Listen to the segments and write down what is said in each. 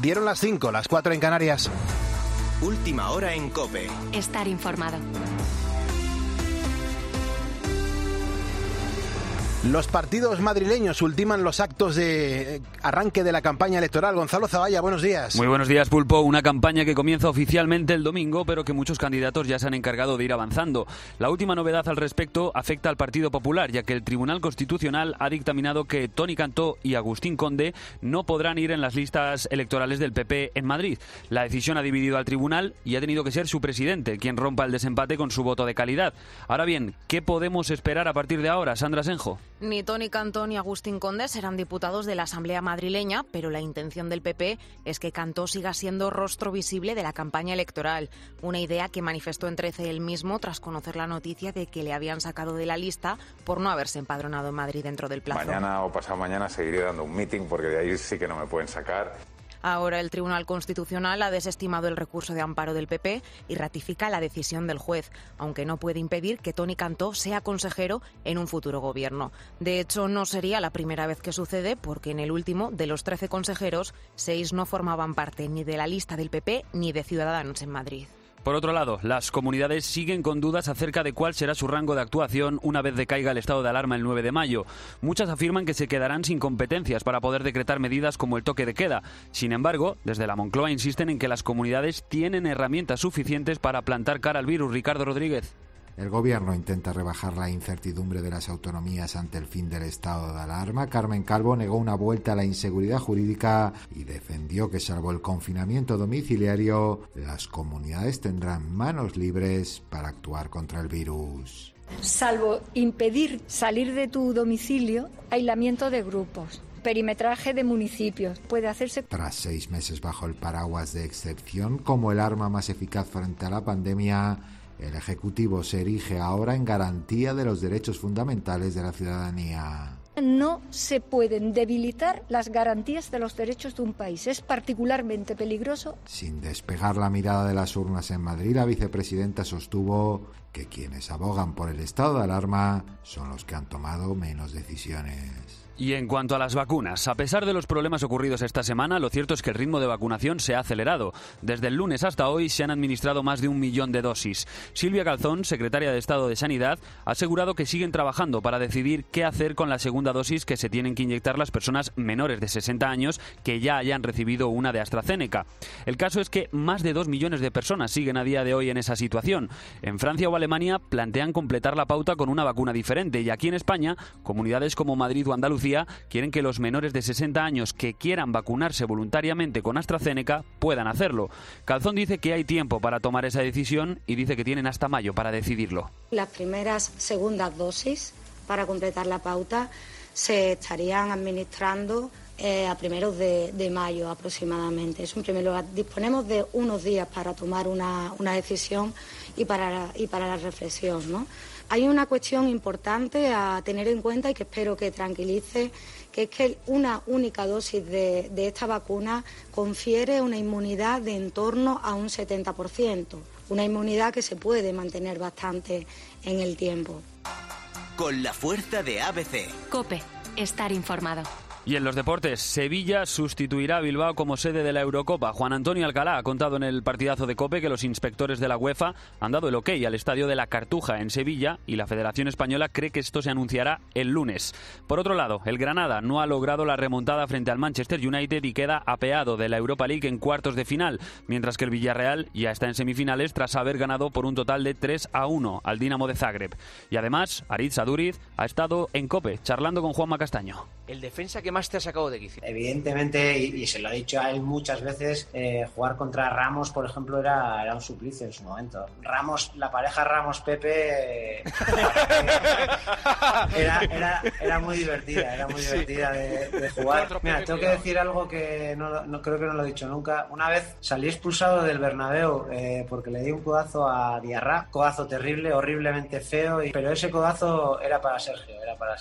Dieron las 5, las 4 en Canarias. Última hora en COPE. Estar informado. Los partidos madrileños ultiman los actos de arranque de la campaña electoral. Gonzalo Zavalla, buenos días. Muy buenos días, Pulpo. Una campaña que comienza oficialmente el domingo, pero que muchos candidatos ya se han encargado de ir avanzando. La última novedad al respecto afecta al Partido Popular, ya que el Tribunal Constitucional ha dictaminado que Toni Cantó y Agustín Conde no podrán ir en las listas electorales del PP en Madrid. La decisión ha dividido al tribunal y ha tenido que ser su presidente quien rompa el desempate con su voto de calidad. Ahora bien, ¿qué podemos esperar a partir de ahora, Sandra Senjo? Ni Toni Cantó ni Agustín Conde serán diputados de la Asamblea madrileña, pero la intención del PP es que Cantó siga siendo rostro visible de la campaña electoral. Una idea que manifestó en 13 él mismo tras conocer la noticia de que le habían sacado de la lista por no haberse empadronado en Madrid dentro del plazo. Mañana o pasado mañana seguiré dando un meeting porque de ahí sí que no me pueden sacar. Ahora el Tribunal Constitucional ha desestimado el recurso de amparo del PP y ratifica la decisión del juez, aunque no puede impedir que Toni Cantó sea consejero en un futuro gobierno. De hecho, no sería la primera vez que sucede, porque en el último, de los 13 consejeros, 6 no formaban parte ni de la lista del PP ni de Ciudadanos en Madrid. Por otro lado, las comunidades siguen con dudas acerca de cuál será su rango de actuación una vez decaiga el estado de alarma el 9 de mayo. Muchas afirman que se quedarán sin competencias para poder decretar medidas como el toque de queda. Sin embargo, desde la Moncloa insisten en que las comunidades tienen herramientas suficientes para plantar cara al virus. Ricardo Rodríguez. El Gobierno intenta rebajar la incertidumbre de las autonomías ante el fin del estado de alarma. Carmen Calvo negó una vuelta a la inseguridad jurídica y defendió que, salvo el confinamiento domiciliario, las comunidades tendrán manos libres para actuar contra el virus. Salvo impedir salir de tu domicilio, aislamiento de grupos, perimetraje de municipios, puede hacerse. Tras 6 meses bajo el paraguas de excepción como el arma más eficaz frente a la pandemia, el Ejecutivo se erige ahora en garantía de los derechos fundamentales de la ciudadanía. No se pueden debilitar las garantías de los derechos de un país. Es particularmente peligroso. Sin despegar la mirada de las urnas en Madrid, la vicepresidenta sostuvo que quienes abogan por el estado de alarma son los que han tomado menos decisiones. Y en cuanto a las vacunas, a pesar de los problemas ocurridos esta semana, lo cierto es que el ritmo de vacunación se ha acelerado. Desde el lunes hasta hoy se han administrado más de 1 millón de dosis. Silvia Calzón, secretaria de Estado de Sanidad, ha asegurado que siguen trabajando para decidir qué hacer con la segunda dosis que se tienen que inyectar las personas menores de 60 años que ya hayan recibido una de AstraZeneca. El caso es que más de 2 millones de personas siguen a día de hoy en esa situación. En Francia o Alemania plantean completar la pauta con una vacuna diferente, y aquí en España, comunidades como Madrid o Andalucía quieren que los menores de 60 años que quieran vacunarse voluntariamente con AstraZeneca puedan hacerlo. Calzón dice que hay tiempo para tomar esa decisión y dice que tienen hasta mayo para decidirlo. Las primeras segundas dosis para completar la pauta se estarían administrando a primeros de mayo aproximadamente. Eso en primer lugar. Disponemos de unos días para tomar una decisión y para la reflexión, ¿no? Hay una cuestión importante a tener en cuenta y que espero que tranquilice, que es que una única dosis de esta vacuna confiere una inmunidad de en torno a un 70%, una inmunidad que se puede mantener bastante en el tiempo. Con la fuerza de ABC. COPE. Estar informado. Y en los deportes, Sevilla sustituirá a Bilbao como sede de la Eurocopa. Juan Antonio Alcalá ha contado en el partidazo de COPE que los inspectores de la UEFA han dado el ok al estadio de la Cartuja en Sevilla y la Federación Española cree que esto se anunciará el lunes. Por otro lado, el Granada no ha logrado la remontada frente al Manchester United y queda apeado de la Europa League en cuartos de final, mientras que el Villarreal ya está en semifinales tras haber ganado por un total de 3-1 al Dinamo de Zagreb. Y además, Aritz Aduriz ha estado en COPE charlando con Juanma Castaño. El defensa que más te ha sacado de quicio. Evidentemente, y se lo ha dicho a él muchas veces, jugar contra Ramos, por ejemplo, era un suplicio en su momento. Ramos, la pareja Ramos-Pepe era muy divertida, de jugar. Mira, tengo que decir algo que no creo que no lo he dicho nunca. Una vez salí expulsado del Bernabéu porque le di un codazo a Diarra, codazo terrible, horriblemente feo, pero ese codazo era para Sergio.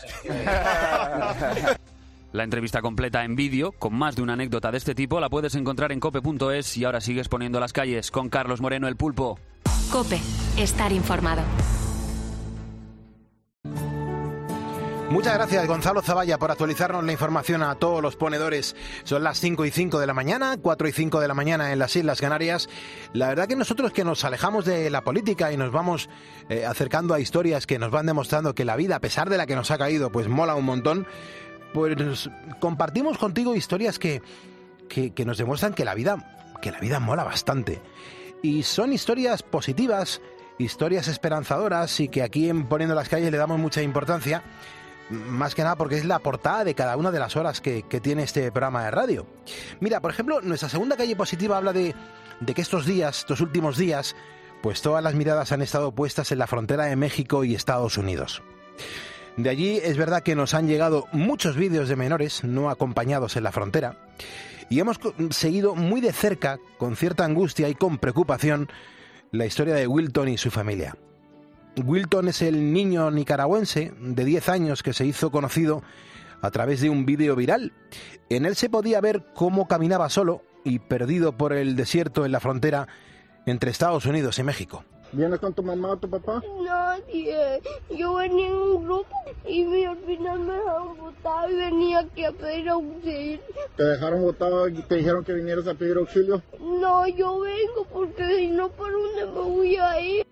La entrevista completa en vídeo, con más de una anécdota de este tipo, la puedes encontrar en cope.es. Y ahora sigues poniendo las calles con Carlos Moreno, el Pulpo. COPE. Estar informado. Muchas gracias, Gonzalo Zavalla, por actualizarnos la información a todos los ponedores. Son las 5:05 de la mañana, 4:05 de la mañana en las Islas Canarias. La verdad que nosotros que nos alejamos de la política y nos vamos acercando a historias que nos van demostrando que la vida, a pesar de la que nos ha caído, pues mola un montón, pues compartimos contigo historias que nos demuestran que la vida mola bastante. Y son historias positivas, historias esperanzadoras, y que aquí en Poniendo las Calles le damos mucha importancia. Más que nada porque es la portada de cada una de las horas que tiene este programa de radio. Mira, por ejemplo, nuestra segunda calle positiva habla de que estos últimos días, pues todas las miradas han estado puestas en la frontera de México y Estados Unidos. De allí es verdad que nos han llegado muchos vídeos de menores no acompañados en la frontera, y hemos seguido muy de cerca, con cierta angustia y con preocupación, la historia de Wilton y su familia. Wilton es el niño nicaragüense de 10 años que se hizo conocido a través de un vídeo viral. En él se podía ver cómo caminaba solo y perdido por el desierto en la frontera entre Estados Unidos y México. ¿Vienes con tu mamá o tu papá? Nadie. Yo venía en un grupo y al final me dejaron botado y venía aquí a pedir auxilio. ¿Te dejaron botado y te dijeron que vinieras a pedir auxilio? No, yo vengo porque si no, ¿por dónde me voy a ir?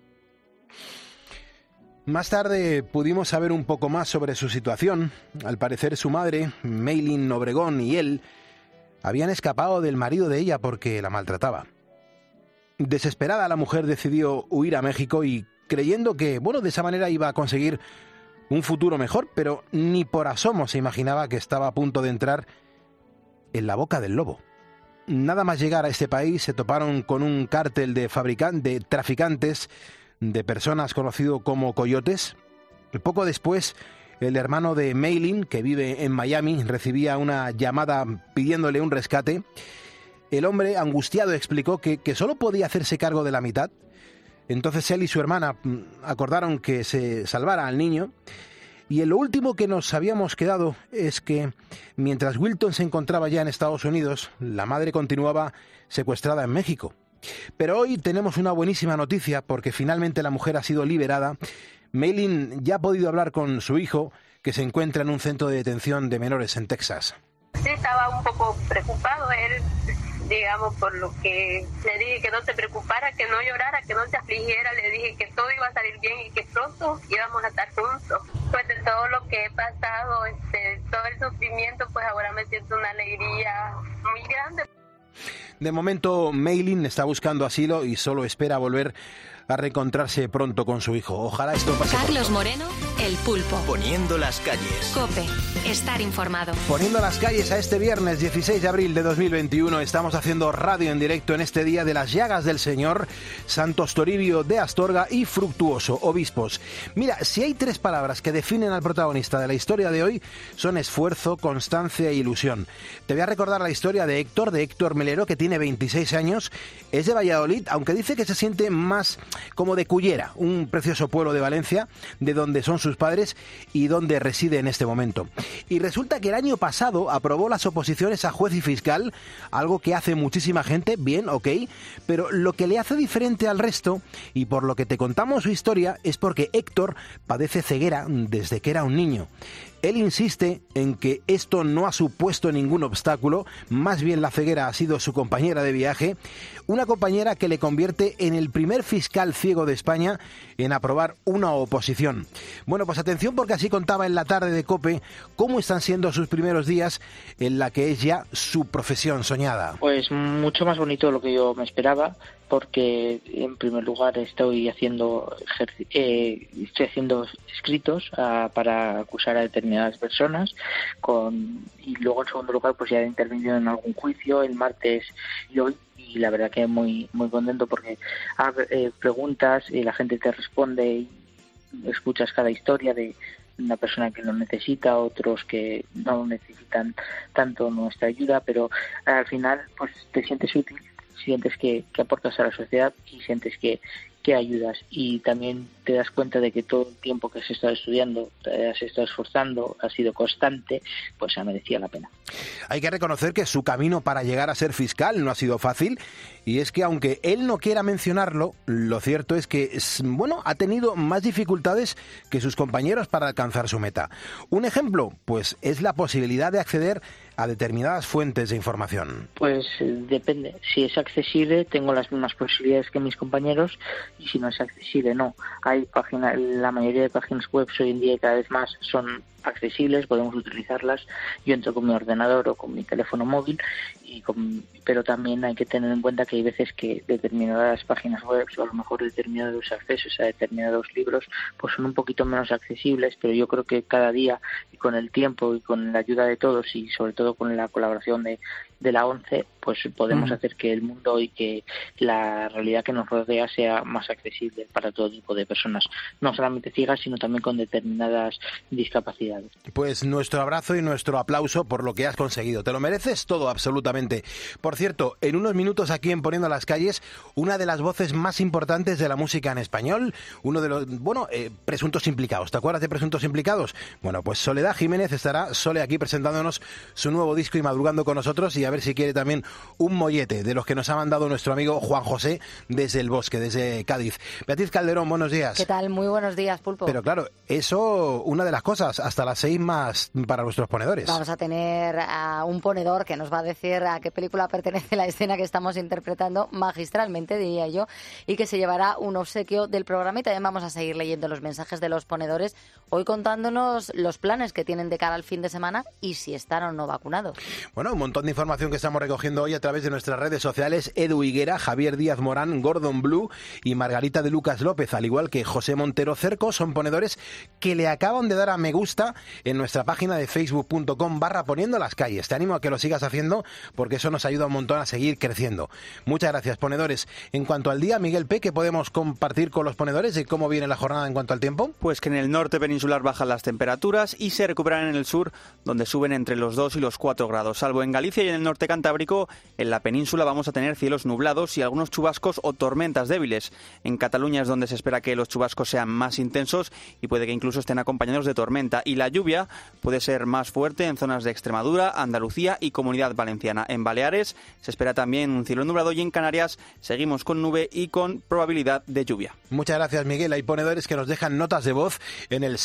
Más tarde pudimos saber un poco más sobre su situación. Al parecer su madre, Maylin Obregón, y él habían escapado del marido de ella porque la maltrataba. Desesperada, la mujer decidió huir a México y creyendo que, de esa manera iba a conseguir un futuro mejor, pero ni por asomo se imaginaba que estaba a punto de entrar en la boca del lobo. Nada más llegar a este país se toparon con un cártel de traficantes de personas conocido como coyotes. Poco después, el hermano de Maylin, que vive en Miami, recibía una llamada pidiéndole un rescate. El hombre, angustiado, explicó que solo podía hacerse cargo de la mitad. Entonces él y su hermana acordaron que se salvara al niño. Y en lo último que nos habíamos quedado es que, mientras Wilton se encontraba ya en Estados Unidos, la madre continuaba secuestrada en México. Pero hoy tenemos una buenísima noticia porque finalmente la mujer ha sido liberada. Maylin ya ha podido hablar con su hijo, que se encuentra en un centro de detención de menores en Texas. Sí, estaba un poco preocupado él, digamos, por lo que le dije que no se preocupara, que no llorara, que no se afligiera. Le dije que todo iba a salir bien y que pronto íbamos a estar juntos. Pues de todo lo que he pasado, todo el sufrimiento, pues ahora me siento una alegría muy grande. De momento, Maylin está buscando asilo y solo espera volver a reencontrarse pronto con su hijo. Ojalá esto pase. Carlos Moreno, El Pulpo. Poniendo las calles. COPE. Estar informado. Poniendo las calles a este viernes 16 de abril de 2021. Estamos haciendo radio en directo en este día de las llagas del Señor, Santos Toribio de Astorga y Fructuoso, obispos. Mira, si hay 3 palabras que definen al protagonista de la historia de hoy, son esfuerzo, constancia e ilusión. Te voy a recordar la historia de Héctor Melero, que tiene 26 años, es de Valladolid, aunque dice que se siente más como de Cullera, un precioso pueblo de Valencia, de donde son sus padres y donde reside en este momento. Y resulta que el año pasado aprobó las oposiciones a juez y fiscal, algo que hace muchísima gente, bien, ok, pero lo que le hace diferente al resto, y por lo que te contamos su historia, es porque Héctor padece ceguera desde que era un niño. Él insiste en que esto no ha supuesto ningún obstáculo, más bien la ceguera ha sido su compañera de viaje, una compañera que le convierte en el primer fiscal ciego de España en aprobar una oposición. Bueno, pues atención porque así contaba en la tarde de COPE cómo están siendo sus primeros días en la que es ya su profesión soñada. Pues mucho más bonito de lo que yo me esperaba, porque en primer lugar estoy haciendo escritos para acusar a determinadas personas y luego en segundo lugar pues ya he intervenido en algún juicio el martes y hoy, y la verdad que muy muy contento porque preguntas y la gente te responde y escuchas cada historia de una persona que lo necesita, otros que no necesitan tanto nuestra ayuda, pero al final pues te sientes útil, sientes que aportas a la sociedad y sientes que qué ayudas, y también te das cuenta de que todo el tiempo que has estado estudiando, te has estado esforzando, has sido constante, pues ha merecido la pena. Hay que reconocer que su camino para llegar a ser fiscal no ha sido fácil, y es que aunque él no quiera mencionarlo, lo cierto es que, bueno, ha tenido más dificultades que sus compañeros para alcanzar su meta. Un ejemplo, pues, es la posibilidad de acceder a determinadas fuentes de información. Pues depende. Si es accesible, tengo las mismas posibilidades que mis compañeros, y si no es accesible, no. Hay páginas, la mayoría de páginas web hoy en día cada vez más son accesibles, podemos utilizarlas. Yo entro con mi ordenador o con mi teléfono móvil, pero también hay que tener en cuenta que hay veces que determinadas páginas web o a lo mejor determinados accesos a determinados libros pues son un poquito menos accesibles, pero yo creo que cada día y con el tiempo y con la ayuda de todos y sobre todo con la colaboración de la ONCE, pues podemos hacer que el mundo y que la realidad que nos rodea sea más accesible para todo tipo de personas, no solamente ciegas, sino también con determinadas discapacidades. Pues nuestro abrazo y nuestro aplauso por lo que has conseguido. Te lo mereces todo, absolutamente. Por cierto, en unos minutos aquí en Poniendo las Calles, una de las voces más importantes de la música en español, uno de los, presuntos implicados. ¿Te acuerdas de Presuntos Implicados? Bueno, pues Soledad Jiménez estará, Sole, aquí presentándonos su nuevo disco y madrugando con nosotros, y a ver si quiere también un mollete de los que nos ha mandado nuestro amigo Juan José desde El Bosque, desde Cádiz. Beatriz Calderón, buenos días. ¿Qué tal? Muy buenos días, Pulpo. Pero claro, eso, una de las cosas, hasta las 6 más para nuestros ponedores. Vamos a tener a un ponedor que nos va a decir a qué película pertenece la escena que estamos interpretando magistralmente, diría yo, y que se llevará un obsequio del programa, y también vamos a seguir leyendo los mensajes de los ponedores, hoy contándonos los planes que tienen de cara al fin de semana y si están o no vacunados. Bueno, un montón de información que estamos recogiendo hoy a través de nuestras redes sociales. Edu Higuera, Javier Díaz Morán, Gordon Blue y Margarita de Lucas López, al igual que José Montero Cerco, son ponedores que le acaban de dar a me gusta en nuestra página de facebook.com/poniendo las calles. Te animo a que lo sigas haciendo porque eso nos ayuda un montón a seguir creciendo. Muchas gracias, ponedores. En cuanto al día, Miguel P., ¿qué podemos compartir con los ponedores de cómo viene la jornada en cuanto al tiempo? Pues que en el norte peninsular bajan las temperaturas y se recuperan en el sur, donde suben entre los 2 y los 4 grados, salvo en Galicia y en el norte cantábrico. En la península vamos a tener cielos nublados y algunos chubascos o tormentas débiles. En Cataluña es donde se espera que los chubascos sean más intensos y puede que incluso estén acompañados de tormenta. Y la lluvia puede ser más fuerte en zonas de Extremadura, Andalucía y Comunidad Valenciana. En Baleares se espera también un cielo nublado y en Canarias seguimos con nube y con probabilidad de lluvia. Muchas gracias, Miguel. Hay ponedores que nos dejan notas de voz en el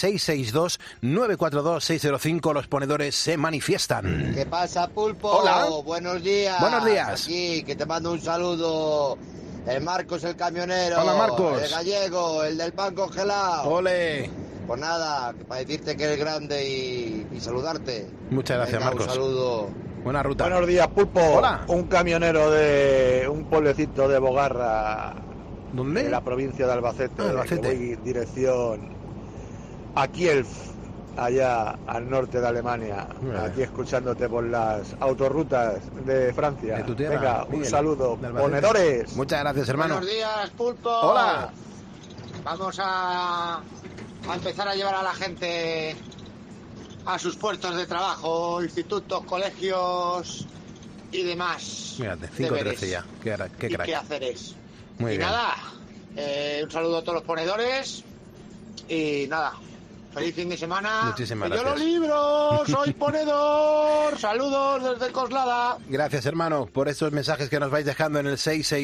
662-942-605. Los ponedores se manifiestan. ¿Qué pasa, Pulpo? Hola. Buenos días. Buenos días. Aquí, que te mando un saludo. El Marcos, el camionero. Hola, Marcos. El gallego, el del pan congelado. Ole. Pues nada, para decirte que eres grande y saludarte. Muchas gracias, Venga, Marcos. Un saludo. Buena ruta. Buenos días, Pulpo. Hola. Un camionero de un pueblecito de Bogarra. ¿Dónde? De la provincia de Albacete. Albacete. Que voy dirección a Kielf, allá al norte de Alemania. Aquí escuchándote por las autorrutas de Francia. De tu tierra, venga, Miguel, un saludo. de Albacete. Ponedores. Muchas gracias, hermano. Buenos días, Pulpo. Hola. Vamos a empezar a llevar a la gente a sus puestos de trabajo, institutos, colegios y demás. Mírate, 5:13 ya. Qué crack. ¿Qué haceres? Muy y bien. nada, un saludo a todos los ponedores y nada, feliz fin de semana. Muchísimas Que yo gracias. lo libro, soy ponedor. Saludos desde Coslada. Gracias, hermano, por estos mensajes que nos vais dejando en el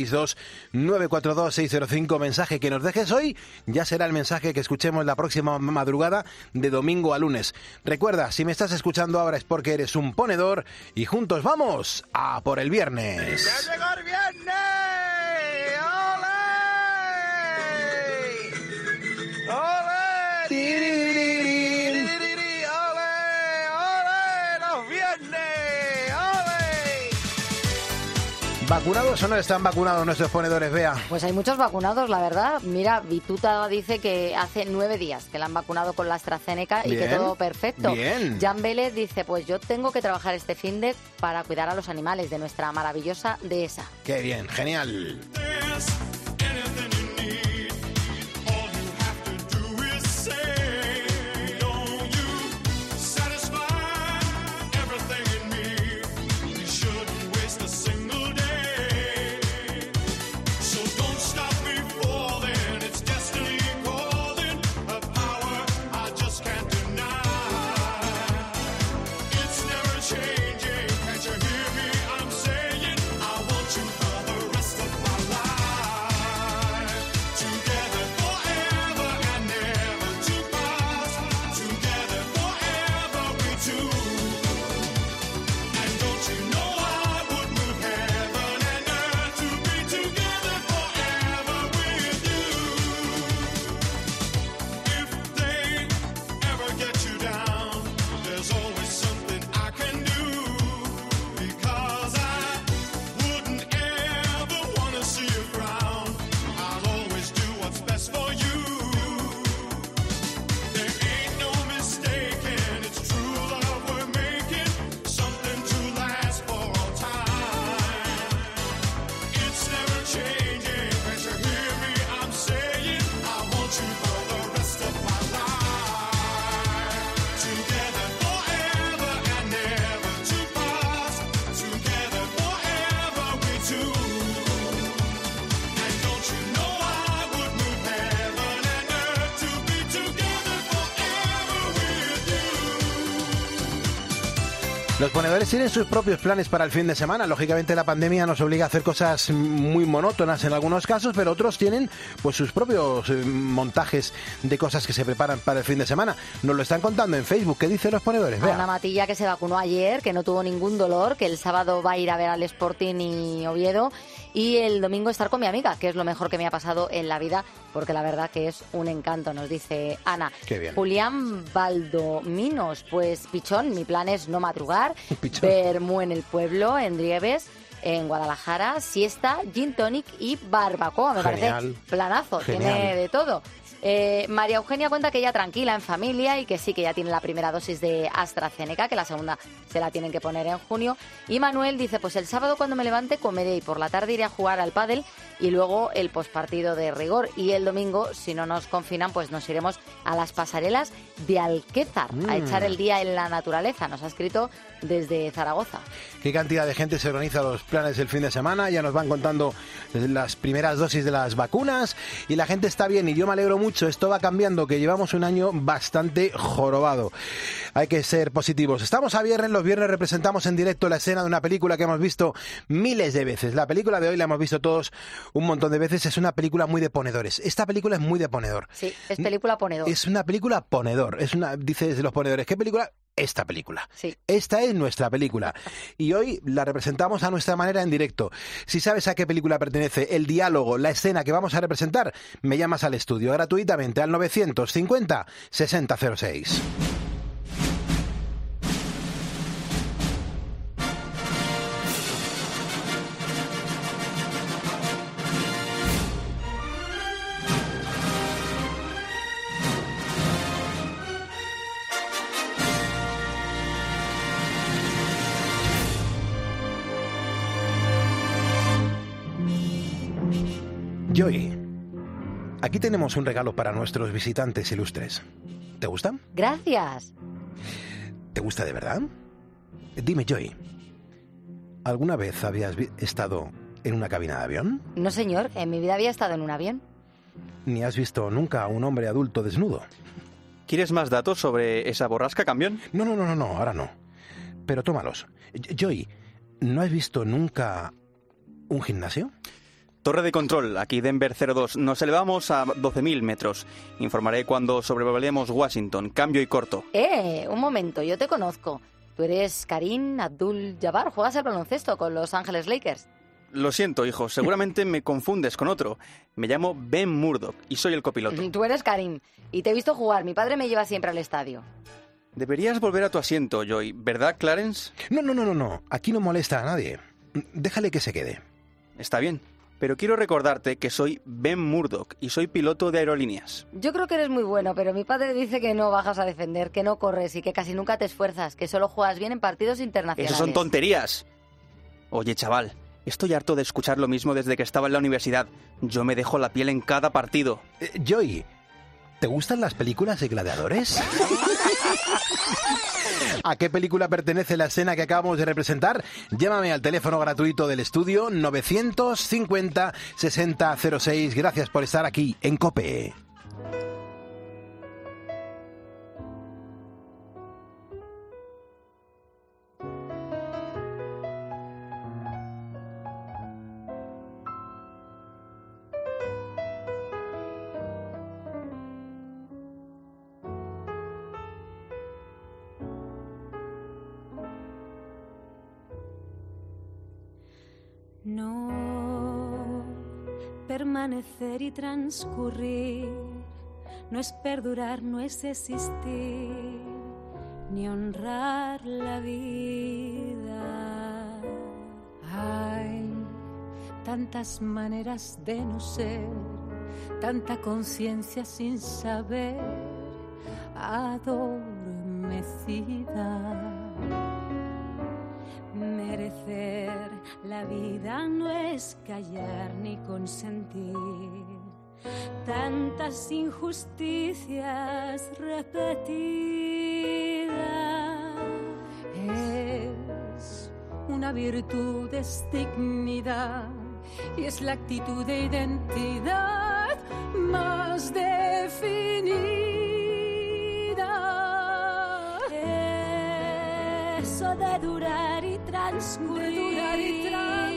662-942-605. Mensaje que nos dejes hoy ya será el mensaje que escuchemos la próxima madrugada de domingo a lunes. Recuerda, si me estás escuchando ahora es porque eres un ponedor y juntos vamos a por el viernes. ¡Ya llegó el viernes! ¡Ole! ¡Ole! ¡Tiririrín! ¡Ole! ¡Ole! ¡Los viernes! ¡Ole! ¿Vacunados o no están vacunados nuestros ponedores, Bea? Pues hay muchos vacunados, la verdad. Mira, Vituta dice que hace 9 días que la han vacunado con la AstraZeneca y que Bien, todo perfecto. bien. Jan Vélez dice, pues yo tengo que trabajar este finde para cuidar a los animales de nuestra maravillosa dehesa. Qué bien, genial. Los ponedores tienen sus propios planes para el fin de semana. Lógicamente la pandemia nos obliga a hacer cosas muy monótonas en algunos casos, pero otros tienen pues sus propios montajes de cosas que se preparan para el fin de semana. Nos lo están contando en Facebook. ¿Qué dicen los ponedores? Vea. Ana Matilla, que se vacunó ayer, que no tuvo ningún dolor, que el sábado va a ir a ver al Sporting y Oviedo, y el domingo estar con mi amiga, que es lo mejor que me ha pasado en la vida, porque la verdad que es un encanto, nos dice Ana. Qué bien. Julián Valdominos, pues pichón, mi plan es no madrugar, ver Mu en el pueblo, en Drieves, en Guadalajara, siesta, gin tonic y barbacoa. Me parece planazo, Genial. Tiene de todo. María Eugenia cuenta que ella tranquila en familia y que sí, que ya tiene la primera dosis de AstraZeneca, que la segunda se la tienen que poner en junio. Y Manuel dice, pues el sábado cuando me levante comeré y por la tarde iré a jugar al pádel y luego el pospartido de rigor. Y el domingo, si no nos confinan, pues nos iremos a las pasarelas de Alquézar a echar el día en la naturaleza. Nos ha escrito desde Zaragoza. ¿Qué cantidad de gente se organiza los planes del fin de semana? Ya nos van contando las primeras dosis de las vacunas y la gente está bien y yo me alegro mucho. Esto va cambiando, que llevamos un año bastante jorobado. Hay que ser positivos. Estamos a viernes, los viernes representamos en directo la escena de una película que hemos visto miles de veces. La película de hoy la hemos visto todos un montón de veces. Es una película muy de ponedores. Esta película es muy de ponedor. Sí, es película ponedor. Es una película ponedor. Dices los ponedores, ¿qué película? Esta película. Sí. Esta es nuestra película. Y hoy la representamos a nuestra manera en directo. Si sabes a qué película pertenece el diálogo, la escena que vamos a representar, me llamas al estudio gratuitamente al 950 6006. Joy, aquí tenemos un regalo para nuestros visitantes ilustres. ¿Te gusta? Gracias. ¿Te gusta de verdad? Dime, Joy, ¿alguna vez habías estado en una cabina de avión? No, señor, en mi vida había estado en un avión. ¿Ni has visto nunca a un hombre adulto desnudo? ¿Quieres más datos sobre esa borrasca, campeón? No, ahora no. Pero tómalos. Joy, ¿no has visto nunca un gimnasio? Torre de control, aquí Denver 02. Nos elevamos a 12.000 metros. Informaré cuando sobrevolemos Washington. Cambio y corto. Un momento, yo te conozco. Tú eres Karim Abdul-Jabbar. Juegas al baloncesto con Los Ángeles Lakers. Lo siento, hijo. Seguramente me confundes con otro. Me llamo Ben Murdoch y soy el copiloto. Tú eres Karim. Y te he visto jugar. Mi padre me lleva siempre al estadio. Deberías volver a tu asiento, Joy. ¿Verdad, Clarence? No. Aquí no molesta a nadie. Déjale que se quede. Está bien. Pero quiero recordarte que soy Ben Murdoch y soy piloto de aerolíneas. Yo creo que eres muy bueno, pero mi padre dice que no bajas a defender, que no corres y que casi nunca te esfuerzas, que solo juegas bien en partidos internacionales. ¡Eso son tonterías! Oye, chaval, estoy harto de escuchar lo mismo desde que estaba en la universidad. Yo me dejo la piel en cada partido. Joy, ¿te gustan las películas de gladiadores? ¿A qué película pertenece la escena que acabamos de representar? Llámame al teléfono gratuito del estudio 950 6006. Gracias por estar aquí en COPE. No permanecer y transcurrir, no es perdurar, no es existir, ni honrar la vida. Hay tantas maneras de no ser, tanta conciencia sin saber, adormecida. Merecer la vida no es callar ni consentir tantas injusticias repetidas. Es una virtud, es dignidad y es la actitud de identidad más definida. Eso de de durar y transcurrir,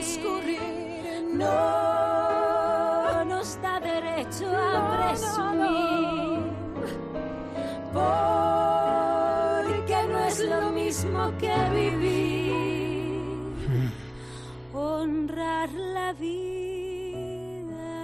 no nos da derecho a presumir, porque no es lo mismo que vivir, honrar la vida.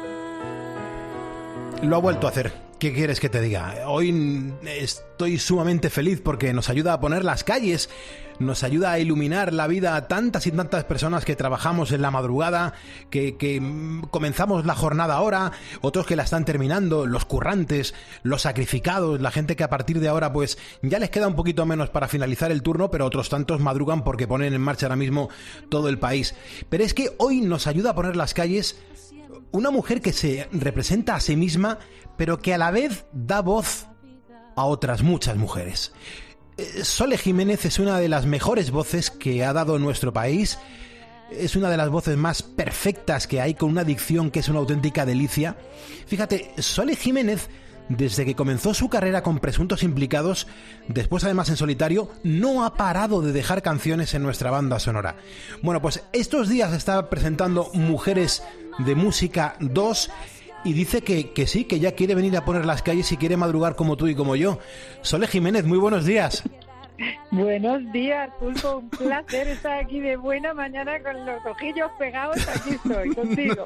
Lo ha vuelto a hacer. ¿Qué quieres que te diga? Hoy estoy sumamente feliz porque nos ayuda a poner las calles, nos ayuda a iluminar la vida a tantas y tantas personas que trabajamos en la madrugada, que comenzamos la jornada ahora, otros que la están terminando, los currantes, los sacrificados, la gente que a partir de ahora pues ya les queda un poquito menos para finalizar el turno, pero otros tantos madrugan porque ponen en marcha ahora mismo todo el país. Pero es que hoy nos ayuda a poner las calles una mujer que se representa a sí misma, pero que a la vez da voz a otras muchas mujeres. Sole Jiménez es una de las mejores voces que ha dado nuestro país. Es una de las voces más perfectas que hay, con una dicción que es una auténtica delicia. Fíjate, Sole Jiménez, desde que comenzó su carrera con Presuntos Implicados, después además en solitario, no ha parado de dejar canciones en nuestra banda sonora. Bueno, pues estos días está presentando Mujeres de Música 2 y dice que sí, que ya quiere venir a poner las calles y quiere madrugar como tú y como yo. Sole Jiménez, muy buenos días. Buenos días, Pulpo, un placer estar aquí de buena mañana con los ojillos pegados, aquí estoy, contigo.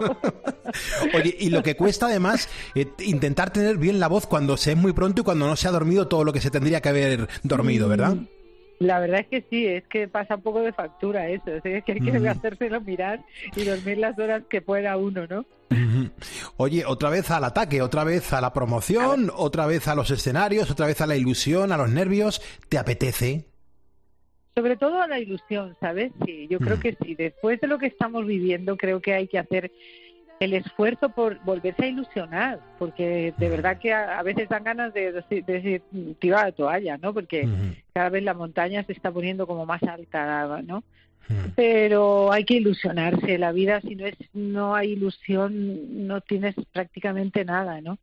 Oye, y lo que cuesta además intentar tener bien la voz cuando se es muy pronto y cuando no se ha dormido todo lo que se tendría que haber dormido, ¿verdad? La verdad es que sí, es que pasa un poco de factura eso, es que hay que hacérselo mirar y dormir las horas que pueda uno, ¿no? Oye, otra vez al ataque, otra vez a la promoción, otra vez a los escenarios, otra vez a la ilusión, a los nervios. ¿Te apetece? Sobre todo a la ilusión, ¿sabes? Sí, yo creo que sí. Después de lo que estamos viviendo, creo que hay que hacer el esfuerzo por volverse a ilusionar, porque de verdad que a veces dan ganas de tirar la toalla, ¿no? Porque cada vez la montaña se está poniendo como más alta, ¿no? Pero hay que ilusionarse. La vida, si no hay ilusión, no tienes prácticamente nada, ¿no?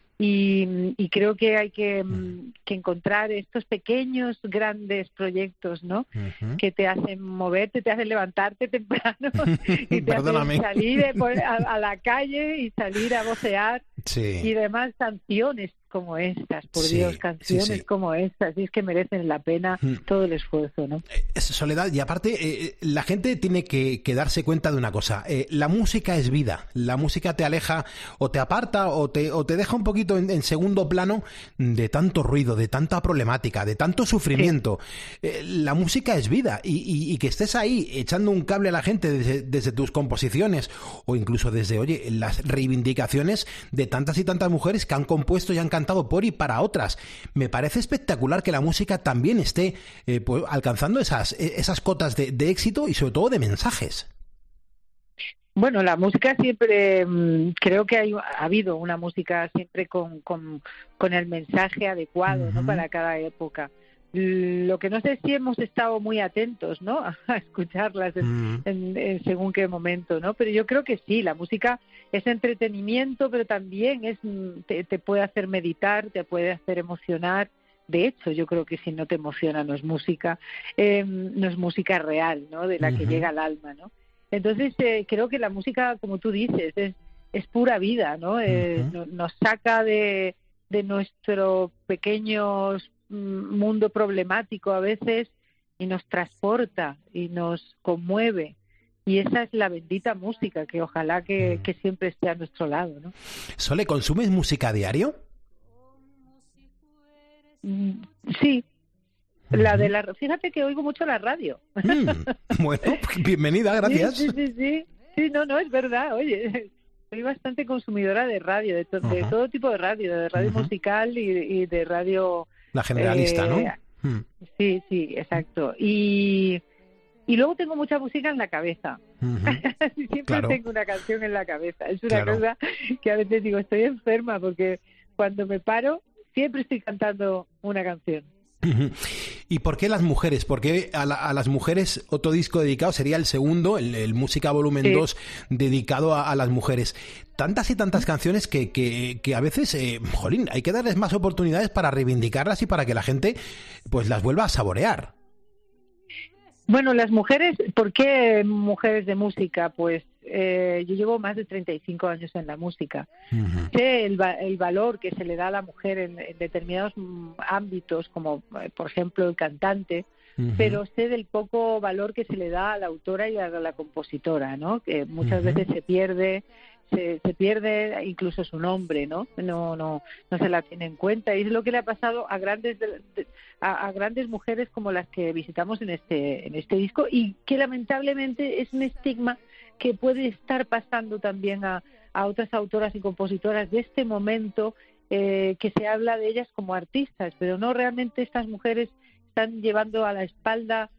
Y creo que hay que encontrar estos pequeños, grandes proyectos, ¿no? Que te hacen moverte, te hacen levantarte temprano y te hacen salir a la calle y salir a vocear. Sí. Y además canciones como estas, por Dios, canciones como estas, y es que merecen la pena todo el esfuerzo, ¿no? Soledad, y aparte la gente tiene que darse cuenta de una cosa, la música es vida, la música te aleja o te aparta o te deja un poquito en segundo plano de tanto ruido, de tanta problemática, de tanto sufrimiento. La música es vida y que estés ahí echando un cable a la gente desde tus composiciones o incluso desde, oye, las reivindicaciones de tantas y tantas mujeres que han compuesto y han cantado por y para otras. Me parece espectacular que la música también esté pues, alcanzando esas cotas de éxito y sobre todo de mensajes. Bueno, la música siempre, creo que ha habido una música siempre con el mensaje adecuado, ¿no? Para cada época. Lo que no sé si hemos estado muy atentos, ¿no? A escucharlas en según qué momento, ¿no? Pero yo creo que sí, la música es entretenimiento, pero también te puede hacer meditar, te puede hacer emocionar. De hecho, yo creo que si no te emociona no es música real, ¿no? De la que llega al alma, ¿no? Entonces creo que la música, como tú dices, es pura vida, ¿no? Nos saca de nuestro pequeño mundo problemático a veces y nos transporta y nos conmueve. Y esa es la bendita música que ojalá que siempre esté a nuestro lado, ¿no? Sole, ¿consumes música a diario? Sí. Fíjate que oigo mucho la radio. Bueno, bienvenida, gracias. Sí, no, es verdad, oye, soy bastante consumidora de radio, de todo tipo de radio musical y de radio... La generalista, ¿no? Sí, exacto. Y luego tengo mucha música en la cabeza. Siempre tengo una canción en la cabeza. Es una cosa que a veces digo, estoy enferma, porque cuando me paro siempre estoy cantando una canción. ¿Y por qué las mujeres? ¿Por qué a las mujeres otro disco dedicado sería el segundo, el Música Volumen 2, dedicado a las mujeres? Tantas y tantas canciones que a veces, hay que darles más oportunidades para reivindicarlas y para que la gente pues las vuelva a saborear. Bueno, las mujeres, ¿por qué mujeres de música? Pues yo llevo más de 35 años en la música. Sé el valor que se le da a la mujer en determinados ámbitos, como por ejemplo el cantante, pero sé del poco valor que se le da a la autora y a la compositora, ¿no? Que muchas veces se pierde incluso su nombre, ¿no? No se la tiene en cuenta, y es lo que le ha pasado a grandes mujeres como las que visitamos en este disco, y que lamentablemente es un estigma que puede estar pasando también a otras autoras y compositoras de este momento, que se habla de ellas como artistas, pero no, realmente estas mujeres están llevando a la espalda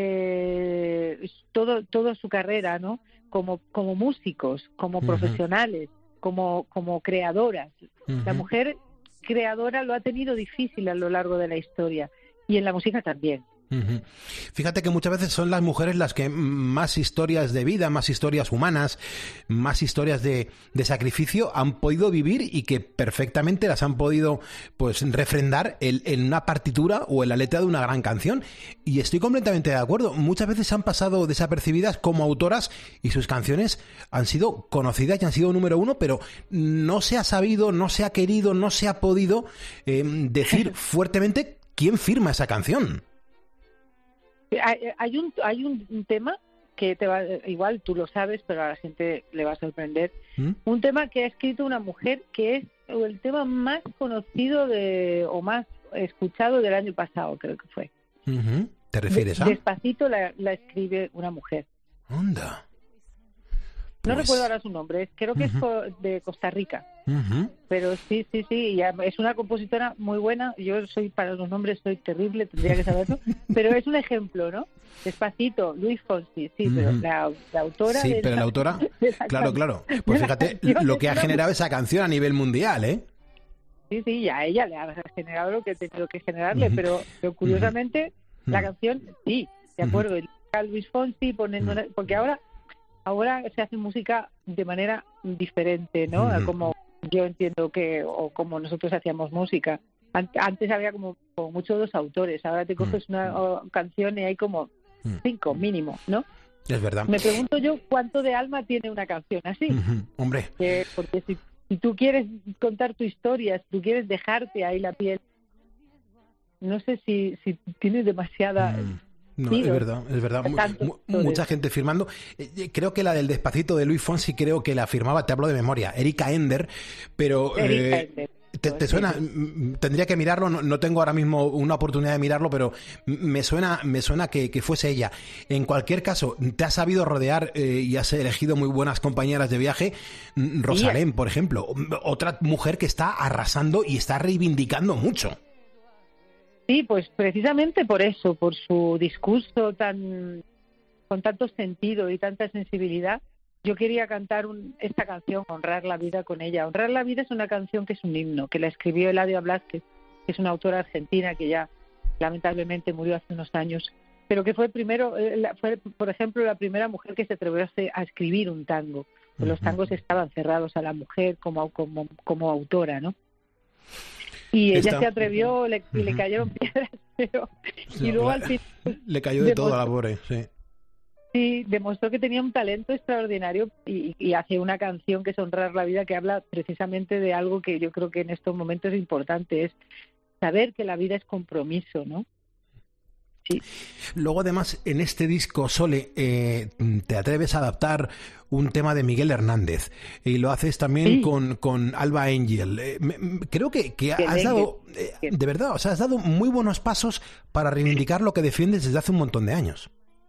toda su carrera, ¿no? Como músicos, como profesionales, como creadoras. La mujer creadora lo ha tenido difícil a lo largo de la historia, y en la música también. Fíjate que muchas veces son las mujeres las que más historias de vida, más historias humanas, más historias de sacrificio han podido vivir, y que perfectamente las han podido pues refrendar en una partitura o en la letra de una gran canción. Y estoy completamente de acuerdo. Muchas veces han pasado desapercibidas como autoras, y sus canciones han sido conocidas y han sido número uno, pero no se ha sabido, no se ha querido, no se ha podido decir fuertemente quién firma esa canción. Hay un tema que igual tú lo sabes, pero a la gente le va a sorprender. Un tema que ha escrito una mujer, que es el tema más conocido o más escuchado del año pasado, creo que fue. ¿Te refieres a? Despacito la escribe una mujer. Onda. No recuerdo ahora su nombre, creo que es de Costa Rica. Pero sí, es una compositora muy buena. Yo para los nombres soy terrible, tendría que saberlo, pero es un ejemplo, ¿no? Despacito, Luis Fonsi, sí, pero la autora... Sí, pero la autora, claro. Pues fíjate lo que ha generado esa canción a nivel mundial, ¿eh? Sí, a ella le ha generado lo que ha tenido que generarle, pero curiosamente la canción, sí, de acuerdo, Luis Fonsi poniendo... Porque ahora se hace música de manera diferente, ¿no? Como yo entiendo o como nosotros hacíamos música. Antes había como mucho dos autores, ahora te coges una canción y hay como 5 mínimo, ¿no? Es verdad. Me pregunto yo cuánto de alma tiene una canción así. Hombre. Porque si tú quieres contar tu historia, si tú quieres dejarte ahí la piel, no sé si tienes demasiada... No, es verdad. Mucha gente firmando. Creo que la del Despacito de Luis Fonsi, creo que la firmaba, te hablo de memoria, Erika Ender, pero... ¿Te suena? Tendría que mirarlo, no tengo ahora mismo una oportunidad de mirarlo, pero me suena que fuese ella. En cualquier caso, te has sabido rodear y has elegido muy buenas compañeras de viaje. Rosalén, por ejemplo, otra mujer que está arrasando y está reivindicando mucho. Sí, pues precisamente por eso, por su discurso con tanto sentido y tanta sensibilidad, yo quería cantar esta canción, Honrar la vida, con ella. Honrar la vida es una canción que es un himno, que la escribió Eladia Blázquez, que es una autora argentina que ya lamentablemente murió hace unos años, pero que fue por ejemplo, la primera mujer que se atrevió a escribir un tango. Los tangos estaban cerrados a la mujer como autora, ¿no? Y ella se atrevió, y le cayeron piedras, y luego al final... Le cayó de todo a la pobre, sí. Sí, demostró que tenía un talento extraordinario y hace una canción que es Honrar la vida, que habla precisamente de algo que yo creo que en estos momentos es importante, es saber que la vida es compromiso, ¿no? Sí. Luego, además, en este disco, Sole, te atreves a adaptar un tema de Miguel Hernández y lo haces también con Alba Engel. Creo que has dado, de verdad, o sea, has dado muy buenos pasos para reivindicar lo que defiendes desde hace un montón de años.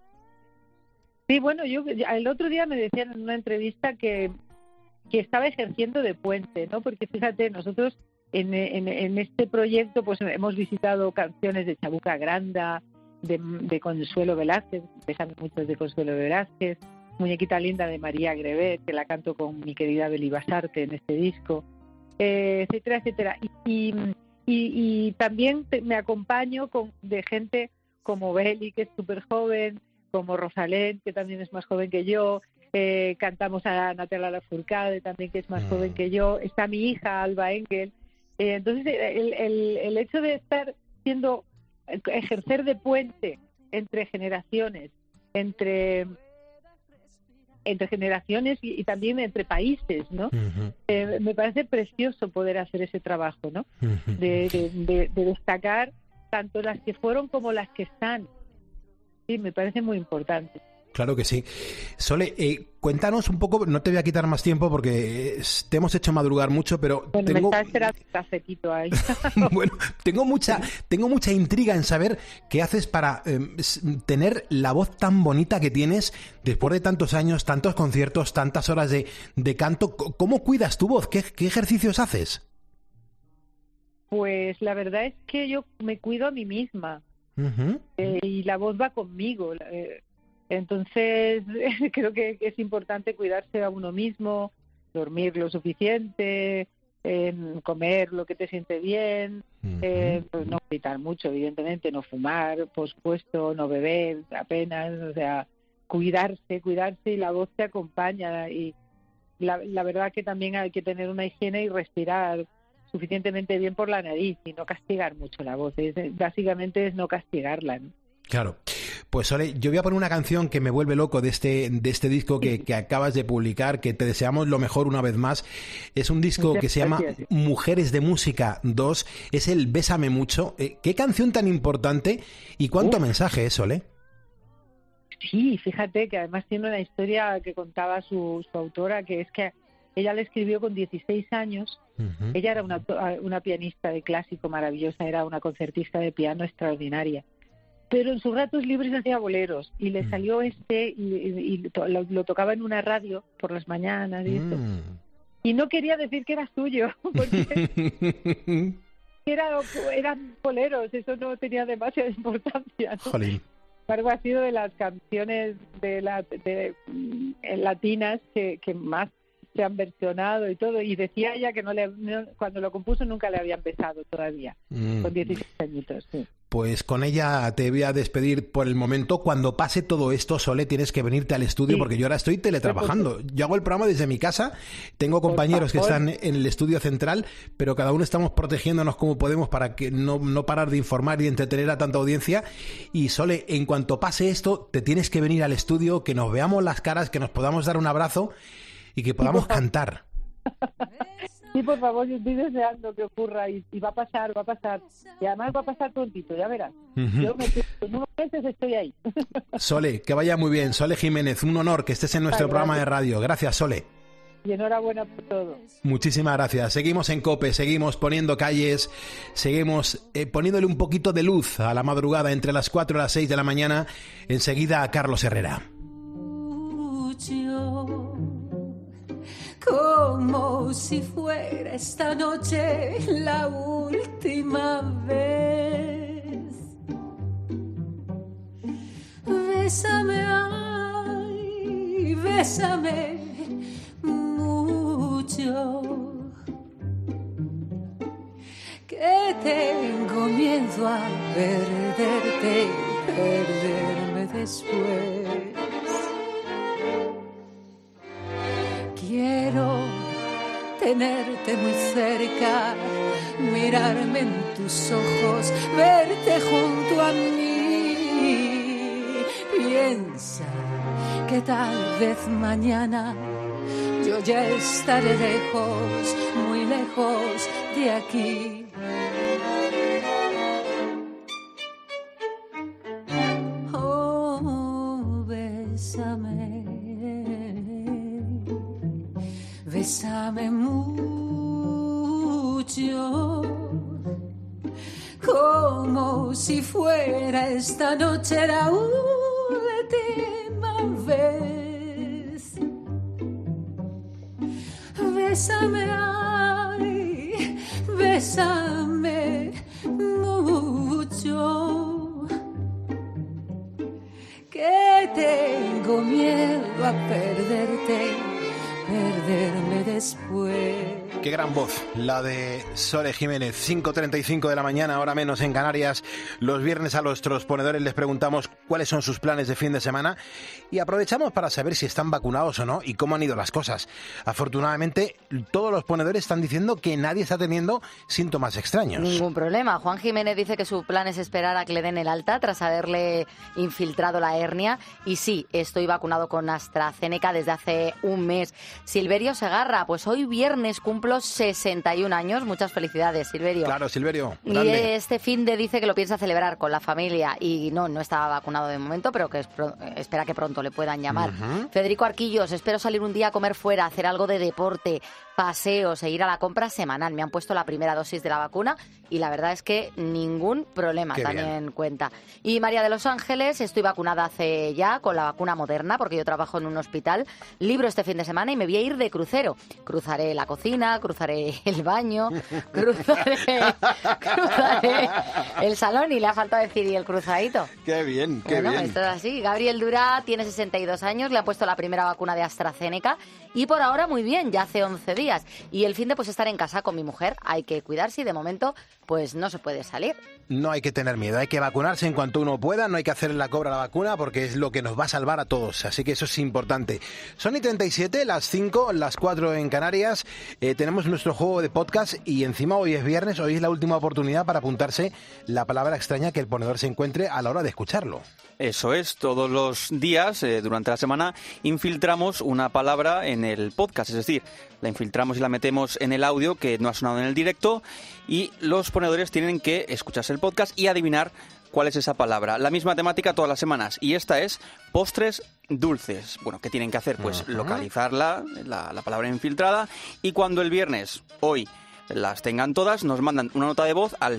Sí, bueno, el otro día me decían en una entrevista que estaba ejerciendo de puente, ¿no? Porque fíjate, nosotros en este proyecto pues hemos visitado canciones de Chabuca Granda, de Consuelo Velázquez, pesan muchos de Consuelo Velázquez, Muñequita Linda de María Grevet, que la canto con mi querida Beli Basarte en este disco, etcétera, etcétera. Y también me acompaño de gente como Beli, que es súper joven, como Rosalén, que también es más joven que yo, cantamos a Natalia Lafourcade, también, que es más joven que yo, está mi hija, Alba Engel. Entonces, el hecho de ejercer de puente entre generaciones, entre generaciones y también entre países, ¿no? Me parece precioso poder hacer ese trabajo, ¿no? De destacar tanto las que fueron como las que están. Sí, me parece muy importante. Claro que sí. Sole, cuéntanos un poco, no te voy a quitar más tiempo porque te hemos hecho madrugar mucho, pero bueno, me está esperando un cafetito ahí. Bueno, tengo mucha intriga en saber qué haces para tener la voz tan bonita que tienes después de tantos años, tantos conciertos, tantas horas de canto. ¿Cómo cuidas tu voz? ¿Qué ejercicios haces? Pues la verdad es que yo me cuido a mí misma. Y la voz va conmigo. Entonces, creo que es importante cuidarse a uno mismo, dormir lo suficiente, comer lo que te siente bien, pues no gritar mucho, evidentemente, no fumar, por supuesto, no beber apenas, o sea, cuidarse y la voz te acompaña. Y la verdad que también hay que tener una higiene y respirar suficientemente bien por la nariz y no castigar mucho la voz. Básicamente es no castigarla, ¿no? Claro. Pues Sole, yo voy a poner una canción que me vuelve loco de este disco que acabas de publicar, que te deseamos lo mejor una vez más. Es un disco que se llama Mujeres de Música 2, es el Bésame Mucho. ¿Qué canción tan importante y cuánto mensaje es, Sole? Sí, fíjate que además tiene una historia que contaba su autora, que es que ella la escribió con 16 años. Ella era una pianista de clásico maravillosa, era una concertista de piano extraordinaria. Pero en sus ratos libres hacía boleros y le salió y lo tocaba en una radio por las mañanas y esto. Y no quería decir que era suyo, porque eran boleros, eso no tenía demasiada importancia, ¿no? Jolín. Sin embargo, ha sido de las canciones latinas que más se han versionado y todo, y decía ella que cuando lo compuso nunca le habían besado todavía, con 16 añitos, sí. Pues con ella te voy a despedir por el momento. Cuando pase todo esto, Sole, tienes que venirte al estudio, porque yo ahora estoy teletrabajando. Yo hago el programa desde mi casa, tengo compañeros que están en el estudio central, pero cada uno estamos protegiéndonos como podemos para que no parar de informar y de entretener a tanta audiencia. Y Sole, en cuanto pase esto, te tienes que venir al estudio, que nos veamos las caras, que nos podamos dar un abrazo y que podamos cantar. Sí, por favor, yo estoy deseando que ocurra y va a pasar. Y además va a pasar prontito, ya verás. Yo en unos meses estoy ahí. Sole, que vaya muy bien. Sole Jiménez, un honor que estés en nuestro programa de radio. Gracias, Sole. Y enhorabuena por todo. Muchísimas gracias. Seguimos en COPE, seguimos poniendo calles, seguimos poniéndole un poquito de luz a la madrugada entre las 4 y las 6 de la mañana. Enseguida a Carlos Herrera. Como si fuera esta noche la última vez. Bésame, ay, bésame mucho, que tengo miedo a perderte, perderme después. Quiero tenerte muy cerca, mirarme en tus ojos, verte junto a mí. Piensa que tal vez mañana yo ya estaré lejos, muy lejos de aquí. Oh, bésame. Bésame mucho, como si fuera esta noche la última vez. Bésame, ay, bésame mucho, que tengo miedo a perderte, perderme después. Qué gran voz, la de Sole Jiménez. 5:35 de la mañana, hora menos en Canarias. Los viernes a nuestros ponedores les preguntamos cuáles son sus planes de fin de semana y aprovechamos para saber si están vacunados o no y cómo han ido las cosas. Afortunadamente, todos los ponedores están diciendo que nadie está teniendo síntomas extraños. Ningún problema. Juan Jiménez dice que su plan es esperar a que le den el alta tras haberle infiltrado la hernia. Y sí, estoy vacunado con AstraZeneca desde hace un mes. Silverio Segarra, pues hoy viernes cumplo 61 años. Muchas felicidades, Silverio. Claro, Silverio. Grande. Y este fin de dice que lo piensa celebrar con la familia y no estaba vacunado de momento, pero que espera que pronto le puedan llamar. Federico Arquillos, espero salir un día a comer fuera, hacer algo de deporte, paseos e ir a la compra semanal. Me han puesto la primera dosis de la vacuna y la verdad es que ningún problema, también cuenta. Y María de los Ángeles, estoy vacunada hace ya con la vacuna Moderna porque yo trabajo en un hospital. Libro este fin de semana y me voy a ir de crucero. Cruzaré la cocina, cruzaré el baño, cruzaré el salón y le ha faltado decir y el cruzadito. Qué bien, qué bien. bien. Esto es así. Gabriel Durá tiene 62 años, le han puesto la primera vacuna de AstraZeneca y por ahora muy bien, ya hace 11 días. Y el fin de pues estar en casa con mi mujer, hay que cuidarse y de momento pues no se puede salir. No hay que tener miedo, hay que vacunarse en cuanto uno pueda, no hay que hacerle la cobra a la vacuna porque es lo que nos va a salvar a todos, así que eso es importante. Son y 37, las 5, las 4 en Canarias, tenemos nuestro juego de podcast y encima hoy es viernes, hoy es la última oportunidad para apuntarse la palabra extraña que el ponedor se encuentre a la hora de escucharlo. Eso es, todos los días durante la semana infiltramos una palabra en el podcast, es decir, la infiltramos y la metemos en el audio que no ha sonado en el directo y los ponedores tienen que escucharse el podcast y adivinar cuál es esa palabra. La misma temática todas las semanas y esta es postres dulces. Bueno, ¿qué tienen que hacer? Pues localizarla, la palabra infiltrada y cuando el viernes, hoy, las tengan todas, nos mandan una nota de voz al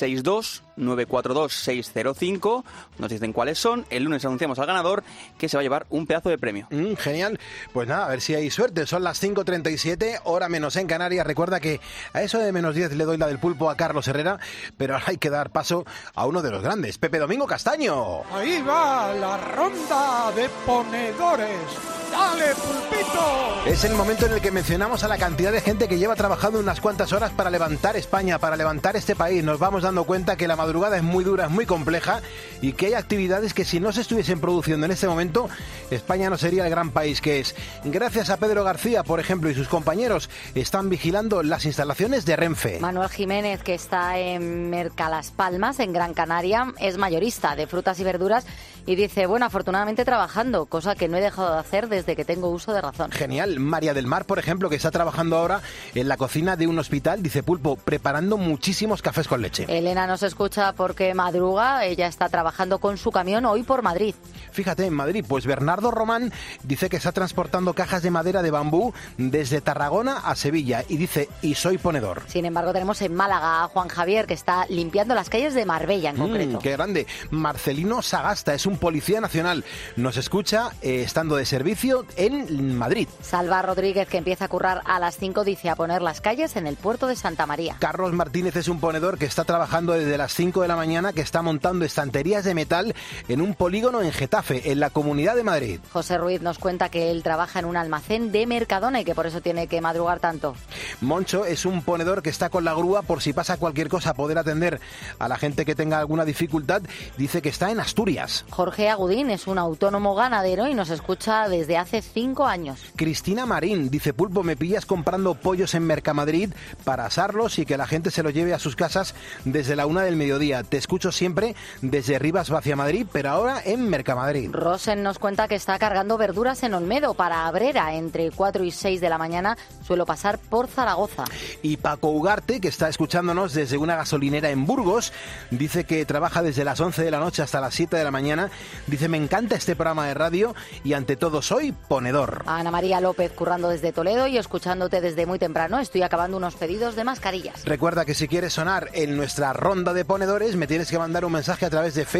662-942-605, nos dicen cuáles son, el lunes anunciamos al ganador que se va a llevar un pedazo de premio. Genial, pues nada, a ver si hay suerte, son las 5:37, hora menos en Canarias, recuerda que a eso de menos 10 le doy la del pulpo a Carlos Herrera, pero ahora hay que dar paso a uno de los grandes, Pepe Domingo Castaño. Ahí va la ronda de ponedores. ¡Dale, pulpito! Es el momento en el que mencionamos a la cantidad de gente que lleva trabajando unas cuantas horas para levantar España, para levantar este país. Nos vamos dando cuenta que la madrugada es muy dura, es muy compleja y que hay actividades que si no se estuviesen produciendo en este momento, España no sería el gran país que es. Gracias a Pedro García, por ejemplo, y sus compañeros, están vigilando las instalaciones de Renfe. Manuel Jiménez, que está en Mercalas Palmas, en Gran Canaria, es mayorista de frutas y verduras y dice, bueno, afortunadamente trabajando, cosa que no he dejado de hacer desde que tengo uso de razón. Genial. María del Mar, por ejemplo, que está trabajando ahora en la cocina de un hospital, dice Pulpo, preparando muchísimos cafés con leche. Elena nos escucha porque madruga, ella está trabajando con su camión hoy por Madrid. Fíjate, en Madrid, pues Bernardo Román dice que está transportando cajas de madera de bambú desde Tarragona a Sevilla y dice, y soy ponedor. Sin embargo, tenemos en Málaga a Juan Javier, que está limpiando las calles de Marbella en concreto. ¡Qué grande! Marcelino Sagasta es un policía nacional. Nos escucha estando de servicio en Madrid. Salva Rodríguez, que empieza a currar a las 5, dice a poner las calles en el puerto de Santa María. Carlos Martínez es un ponedor que está trabajando desde las 5 de la mañana, que está montando estanterías de metal en un polígono en Getafe, en la Comunidad de Madrid. José Ruiz nos cuenta que él trabaja en un almacén de Mercadona y que por eso tiene que madrugar tanto. Moncho es un ponedor que está con la grúa por si pasa cualquier cosa, poder atender a la gente que tenga alguna dificultad. Dice que está en Asturias. Jorge Agudín es un autónomo ganadero y nos escucha desde hace 5 años. Cristina Marín dice, Pulpo, me pillas comprando pollos en Mercamadrid para asarlos y que la gente se los lleve a sus casas desde la 1 del mediodía. Te escucho siempre desde Rivas hacia Madrid, pero ahora en Mercamadrid. Rosen nos cuenta que está cargando verduras en Olmedo para Abrera. Entre 4 y 6 de la mañana suelo pasar por Zaragoza. Y Paco Ugarte, que está escuchándonos desde una gasolinera en Burgos, dice que trabaja desde las 11 de la noche hasta las 7 de la mañana. Dice, me encanta este programa de radio y ante todo soy ponedor. Ana María López currando desde Toledo y escuchándote desde muy temprano. Estoy acabando unos pedidos de mascarillas. Recuerda que si quieres sonar en nuestra ronda de ponedores, me tienes que mandar un mensaje a través de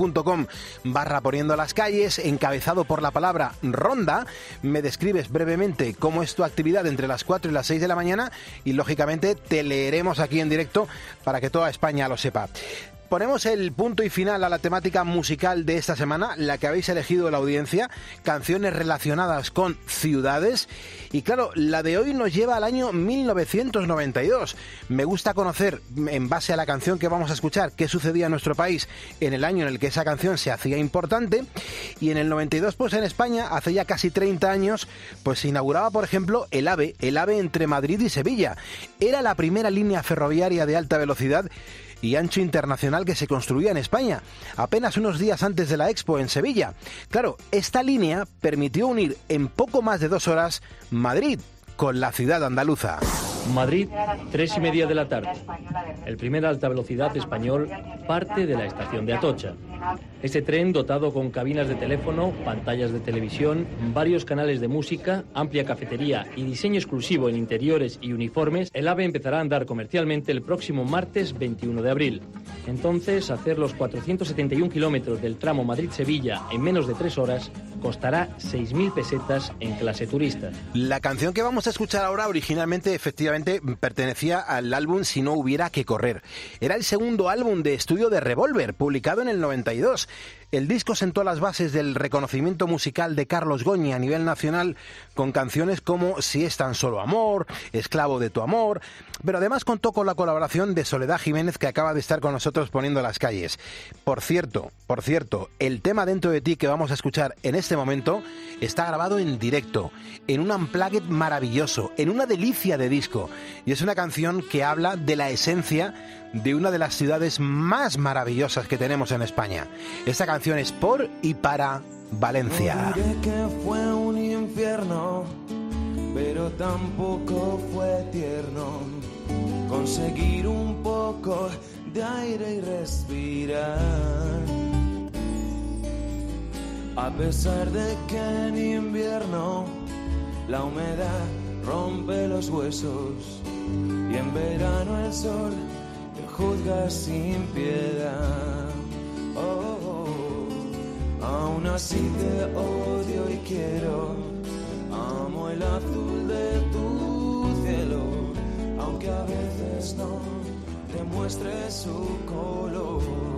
facebook.com/poniendo las calles, encabezado por la palabra ronda. Me describes brevemente cómo es tu actividad entre las 4 y las 6 de la mañana y lógicamente te leeremos aquí en directo para que toda España lo sepa. Ponemos el punto y final a la temática musical de esta semana, la que habéis elegido la audiencia, canciones relacionadas con ciudades. Y claro, la de hoy nos lleva al año 1992. Me gusta conocer, en base a la canción que vamos a escuchar, qué sucedía en nuestro país en el año en el que esa canción se hacía importante. Y en el 92, pues en España, hace ya casi 30 años, pues se inauguraba, por ejemplo, el AVE entre Madrid y Sevilla. Era la primera línea ferroviaria de alta velocidad y ancho internacional que se construía en España, apenas unos días antes de la Expo en Sevilla. Claro, esta línea permitió unir en poco más de 2 horas Madrid con la ciudad andaluza. Madrid, 3:30 de la tarde. El primer alta velocidad español parte de la estación de Atocha. Este tren, dotado con cabinas de teléfono, pantallas de televisión, varios canales de música, amplia cafetería y diseño exclusivo en interiores y uniformes, el AVE empezará a andar comercialmente el próximo martes 21 de abril. Entonces, hacer los 471 kilómetros del tramo Madrid-Sevilla en menos de 3 horas costará 6.000 pesetas en clase turista. La canción que vamos a escuchar ahora originalmente, efectivamente, pertenecía al álbum Si no hubiera que correr. Era el segundo álbum de estudio de Revolver, publicado en el 92. El disco sentó las bases del reconocimiento musical de Carlos Goñi a nivel nacional, con canciones como Si es tan solo amor, Esclavo de tu amor, pero además contó con la colaboración de Soledad Jiménez, que acaba de estar con nosotros poniendo las calles. Por cierto, el tema Dentro de ti que vamos a escuchar en este momento está grabado en directo, en un unplugged maravilloso, en una delicia de disco, y es una canción que habla de la esencia de una de las ciudades más maravillosas que tenemos en España. Esta canción es por y para Valencia. No diré que fue un infierno, pero tampoco fue tierno conseguir un poco de aire y respirar. A pesar de que en invierno la humedad rompe los huesos y en verano el sol te juzga sin piedad. Aún así te odio y quiero, amo el azul de tu cielo, aunque a veces no te muestre su color.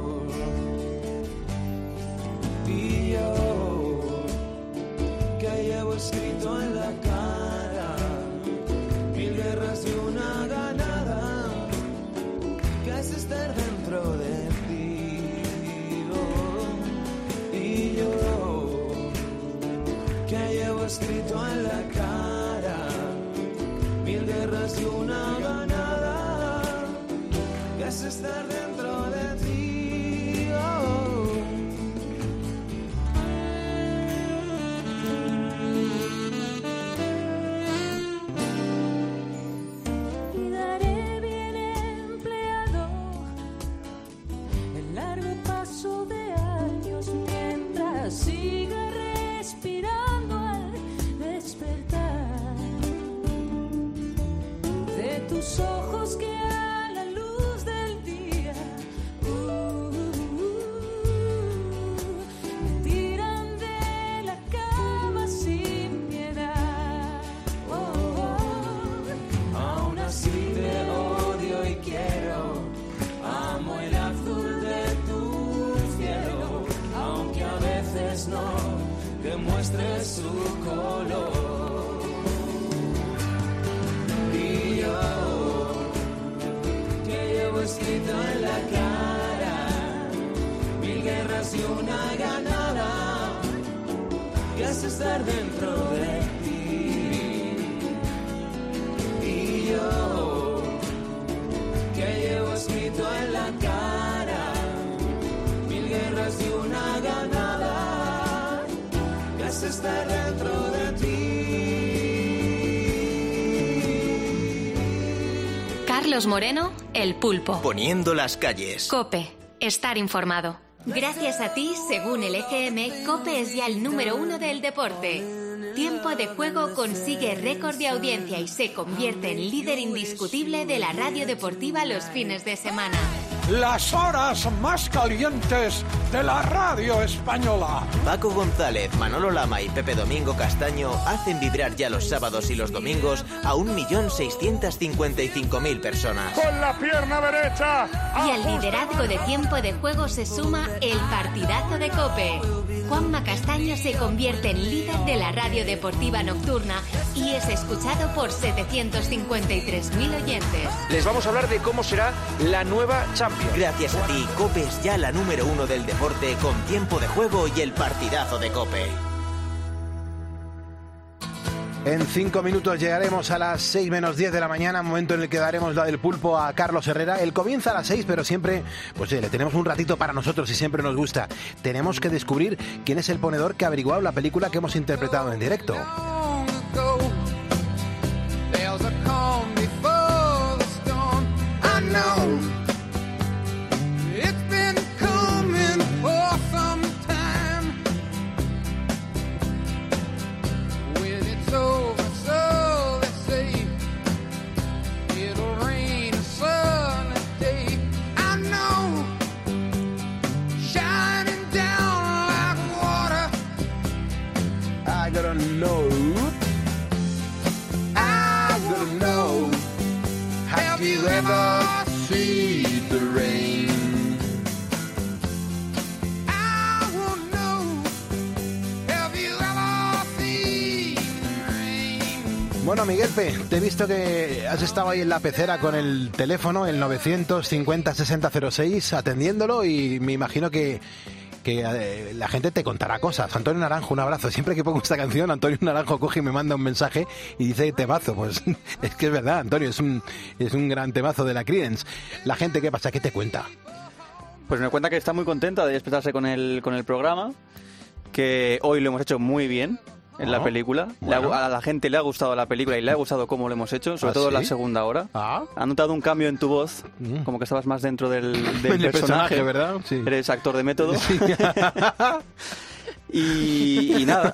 Y yo, que llevo escrito en la cara 1000 guerras y una ganada, que es estar dentro de ti. Y yo, que llevo escrito en la cara 1000 guerras y una ganada, que es estar dentro de ti. Sigue respirando al despertar de tus ojos que a la luz del día me tiran de la cama sin piedad. Aún así te odio y quiero, amo el azul de tu cielo, aunque a veces no demuestre su color. Y yo, que llevo escrito en la cara 1000 guerras y una ganada, que es estar dentro de ti. Y yo, que llevo escrito en la cara 1000 guerras y una ganada, que es estar dentro de ti. Carlos Moreno, El Pulpo. Poniendo las calles. COPE. Estar informado. Gracias a ti, según el EGM, COPE es ya el número 1 del deporte. Tiempo de Juego consigue récord de audiencia y se convierte en líder indiscutible de la radio deportiva los fines de semana. las horas más calientes de la radio española. Paco González, Manolo Lama y Pepe Domingo Castaño hacen vibrar ya los sábados y los domingos a 1.655.000 personas. Con la pierna derecha. Y al liderazgo de Tiempo de Juego se suma el partidazo de COPE. Juanma Castaño se convierte en líder de la radio deportiva nocturna y es escuchado por 753.000 oyentes. Les vamos a hablar de cómo será la nueva Champions. Gracias a ti, COPE es ya la número 1 del deporte con Tiempo de Juego y el partidazo de COPE. En 5 minutos llegaremos a las 6 menos 10 de la mañana, momento en el que daremos la del pulpo a Carlos Herrera. Él comienza a las 6, pero siempre, pues le tenemos un ratito para nosotros y siempre nos gusta. Tenemos que descubrir quién es el ponedor que ha averiguado la película que hemos interpretado en directo. Bueno, Miguelpe, te he visto que has estado ahí en la pecera con el teléfono, el 950-6006, atendiéndolo, y me imagino que la gente te contará cosas. Antonio Naranjo, un abrazo. Siempre que pongo esta canción, Antonio Naranjo coge y me manda un mensaje y dice temazo. Pues es que es verdad, Antonio, es un gran temazo de la Creedence. La gente, ¿qué pasa? ¿Qué te cuenta? Pues me cuenta que está muy contenta de despertarse con el programa, que hoy lo hemos hecho muy bien en la película. Bueno. A la gente le ha gustado la película y le ha gustado cómo lo hemos hecho, sobre todo ¿sí? La segunda hora. Ha notado un cambio en tu voz, como que estabas más dentro del personaje, ¿verdad? Sí. Eres actor de método. Sí. y nada.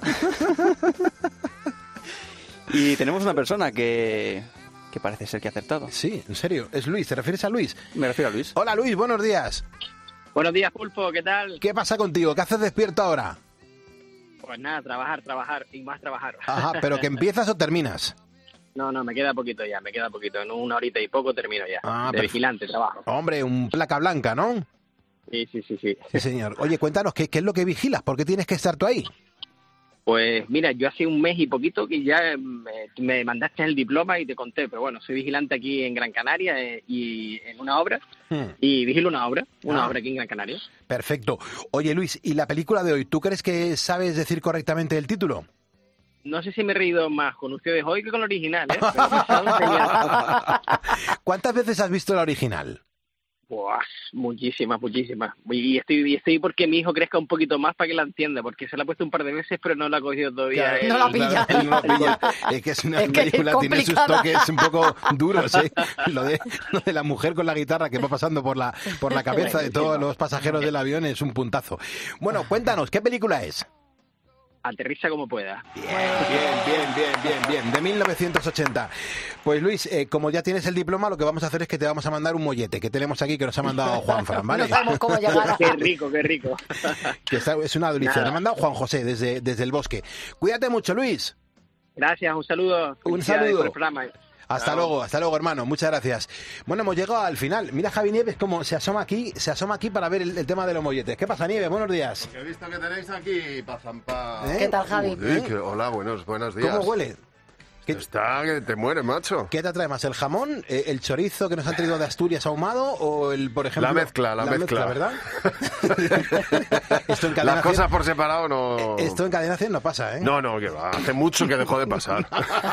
Y tenemos una persona que parece ser que ha acertado. Sí, en serio. Es Luis. ¿Te refieres a Luis? Me refiero a Luis. Hola, Luis. Buenos días. Buenos días, Pulpo. ¿Qué tal? ¿Qué pasa contigo? ¿Qué haces despierto ahora? Pues nada, trabajar y más trabajar. Ajá, ¿pero que empiezas o terminas? No, me queda poquito ya, En una horita y poco termino ya. De vigilante trabajo. Hombre, un placa blanca, ¿no? Sí. Sí, señor. Oye, cuéntanos, ¿qué es lo que vigilas? ¿Por qué tienes que estar tú ahí? Pues mira, yo hace un mes y poquito que ya me mandaste el diploma y te conté, pero bueno, soy vigilante aquí en Gran Canaria y en una obra, y vigilo una obra aquí en Gran Canaria. Perfecto. Oye, Luis, ¿y la película de hoy, tú crees que sabes decir correctamente el título? No sé si me he reído más con ustedes hoy que con el original, ¿eh? ¿Cuántas veces has visto la original? Buah, muchísimas. Y estoy porque mi hijo crezca un poquito más para que la entienda, porque se la ha puesto un par de veces, pero no la ha cogido todavía. No la pilla. No la pilla. Es que es una película, tiene sus toques un poco duros, ¿eh? Lo de la mujer con la guitarra que va pasando por la cabeza de todos los pasajeros del avión es un puntazo. Bueno, cuéntanos, ¿qué película es? Aterriza como pueda. Bien. De 1980. Pues Luis, como ya tienes el diploma, lo que vamos a hacer es que te vamos a mandar un mollete que tenemos aquí, que nos ha mandado Juanfran, ¿vale? No sabemos cómo llegar. Qué rico. Que es una delicia. Lo ha mandado Juan José desde el bosque. Cuídate mucho, Luis. Gracias, un saludo. Un saludo. Por el programa. Hasta luego, hermano, muchas gracias. Bueno, hemos llegado al final. Mira Javi Nieves cómo se asoma aquí para ver el tema de los molletes. ¿Qué pasa, Nieves? Buenos días. Porque he visto que tenéis aquí pazampa. ¿Qué tal, Javi? Hola, buenos días. ¿Cómo huele? Está que te muere, macho. ¿Qué te atrae más, el jamón, el chorizo que nos han traído de Asturias ahumado o por ejemplo... La mezcla, ¿verdad? Esto en cadena Las cosas por separado no... Esto en cadena 100 no pasa, ¿eh? No, que va. Hace mucho que dejó de pasar.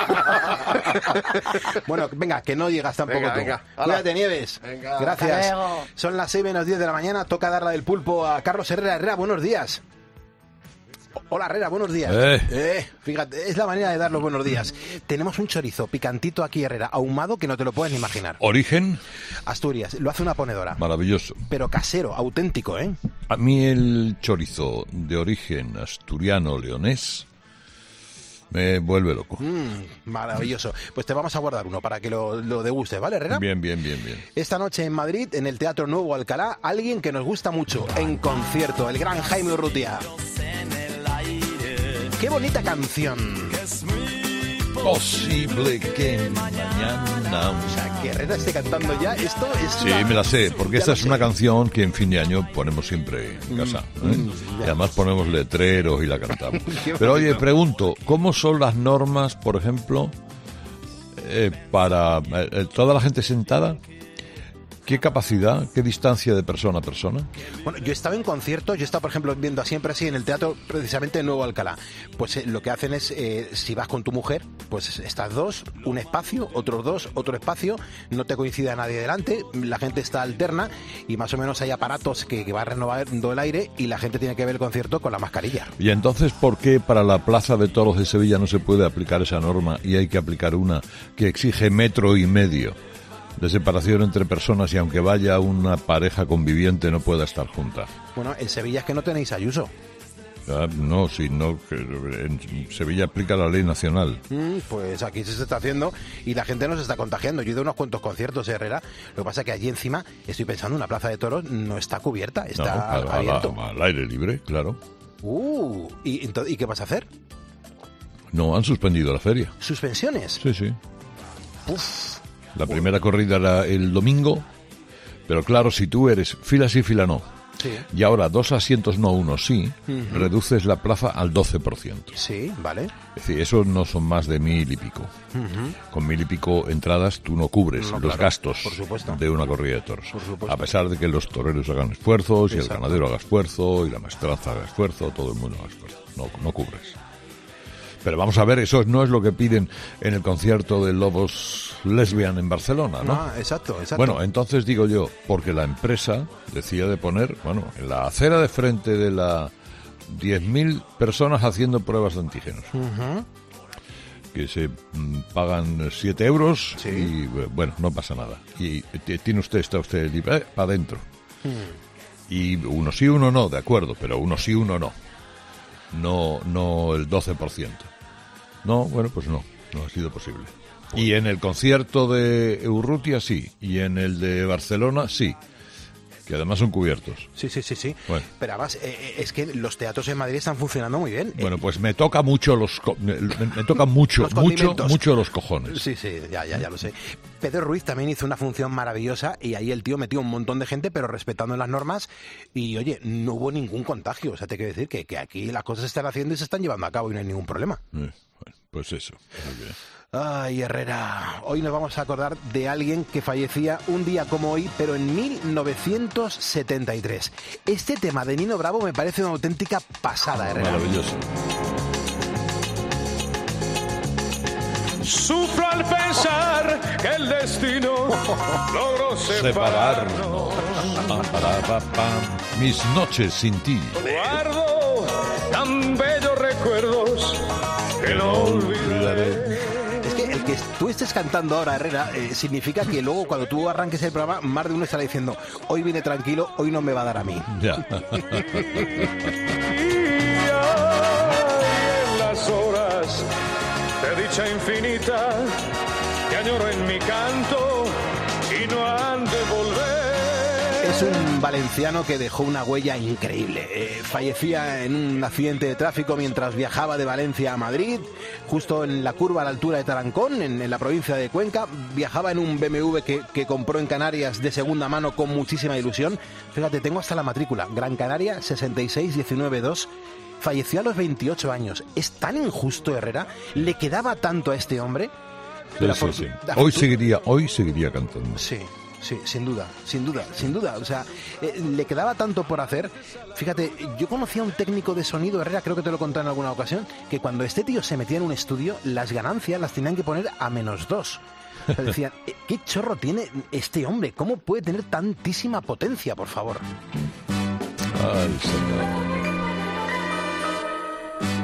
Bueno, venga, que no llegas tampoco tú. Venga. Cuídate, Nieves. Venga. Gracias. Son las 6 menos 10 de la mañana. Toca darla del pulpo a Carlos Herrera. Herrera, buenos días. Hola, Herrera, buenos días. Fíjate, es la manera de dar los buenos días. Tenemos un chorizo picantito aquí, Herrera, ahumado, que no te lo puedes ni imaginar. ¿Origen? Asturias, lo hace una ponedora. Maravilloso. Pero casero, auténtico, ¿eh? A mí el chorizo de origen asturiano-leonés Me vuelve loco. Maravilloso. Pues te vamos a guardar uno para que lo degustes, ¿vale, Herrera? Bien. Esta noche en Madrid, en el Teatro Nuevo Alcalá, alguien que nos gusta mucho, en concierto, el gran Jaime Urrutia. ¡Qué bonita canción! Posible que mañana... O sea, que Herrera esté cantando ya, esto es... Sí, me la sé, porque esta es una canción que en fin de año ponemos siempre en casa, y además ponemos letreros y la cantamos. Pero oye, pregunto, ¿cómo son las normas, por ejemplo, para toda la gente sentada? ¿Qué capacidad, qué distancia de persona a persona? Bueno, yo he estado en conciertos, yo he estado, por ejemplo, viendo siempre así en el teatro, precisamente en Nuevo Alcalá. Pues lo que hacen es, si vas con tu mujer, pues estás dos, un espacio, otros dos, otro espacio, no te coincide nadie delante, la gente está alterna y más o menos hay aparatos que va renovando el aire y la gente tiene que ver el concierto con la mascarilla. Y entonces, ¿por qué para la Plaza de Toros de Sevilla no se puede aplicar esa norma y hay que aplicar una que exige 1,5 metros de separación entre personas y aunque vaya una pareja conviviente no pueda estar junta? Bueno, en Sevilla es que no tenéis Ayuso. No, que en Sevilla aplica la ley nacional. Pues aquí se está haciendo y la gente nos está contagiando. Yo he ido a unos cuantos conciertos, Herrera. Lo que pasa es que allí encima, estoy pensando, una plaza de toros no está cubierta, está abierto. Al aire libre, claro. ¿Y qué vas a hacer? No, han suspendido la feria. ¿Suspensiones? Sí. Uf. La primera corrida era el domingo, pero claro, si tú eres fila sí, fila no, sí, y ahora 2 asientos no, 1 sí, reduces la plaza al 12%. Sí, vale. Es decir, eso no son más de 1,000 y pico. Con 1,000 y pico entradas tú no cubres los gastos de una corrida de toros. A pesar de que los toreros hagan esfuerzos, y el ganadero haga esfuerzo, y la maestranza haga esfuerzo, todo el mundo haga esfuerzo. No cubres. Pero vamos a ver, eso no es lo que piden en el concierto de Lobos Lesbian en Barcelona, ¿no? Exacto. Bueno, entonces digo yo, porque la empresa decía de poner, en la acera de frente de la 10.000 personas haciendo pruebas de antígenos. Que se pagan 7 euros y, no pasa nada. Y está usted libre para adentro. Y uno sí, uno no, de acuerdo, pero uno sí, uno no. No el 12%. No, pues no ha sido posible. Y en el concierto de Urrutia sí, y en el de Barcelona sí, que además son cubiertos. Sí. Bueno. Pero además es que los teatros en Madrid están funcionando muy bien. Bueno, pues me toca mucho los cojones. Sí, ya lo sé. Pedro Ruiz también hizo una función maravillosa y ahí el tío metió un montón de gente, pero respetando las normas y, oye, no hubo ningún contagio. O sea, te quiero decir que aquí las cosas se están haciendo y se están llevando a cabo y no hay ningún problema. Bueno, pues eso. Ay, Herrera, hoy nos vamos a acordar de alguien que fallecía un día como hoy, pero en 1973. Este tema de Nino Bravo me parece una auténtica pasada, Herrera. Maravilloso. Sufro al pensar que el destino logró separarnos. Mis noches sin ti. Guardo tan bellos recuerdos que no olvidaré. Es que el que tú estés cantando ahora, Herrera, significa que luego cuando tú arranques el programa, más de uno estará diciendo, hoy viene tranquilo, hoy no me va a dar a mí. Ya. Las horas de dicha infinita que añoro en mi canto y no han de volver. Es un valenciano que dejó una huella increíble. Fallecía en un accidente de tráfico mientras viajaba de Valencia a Madrid, justo en la curva a la altura de Tarancón, en la provincia de Cuenca. Viajaba en un BMW que compró en Canarias de segunda mano con muchísima ilusión. Fíjate, tengo hasta la matrícula. Gran Canaria 66192. Falleció a los 28 años. ¿Es tan injusto, Herrera? ¿Le quedaba tanto a este hombre? Sí. Hoy seguiría cantando. Sí, sin duda. O sea, le quedaba tanto por hacer. Fíjate, yo conocía a un técnico de sonido, Herrera, creo que te lo he contado en alguna ocasión, que cuando este tío se metía en un estudio, las ganancias las tenían que poner a -2. O sea, decían, ¿qué chorro tiene este hombre? ¿Cómo puede tener tantísima potencia, por favor? Ay, señor.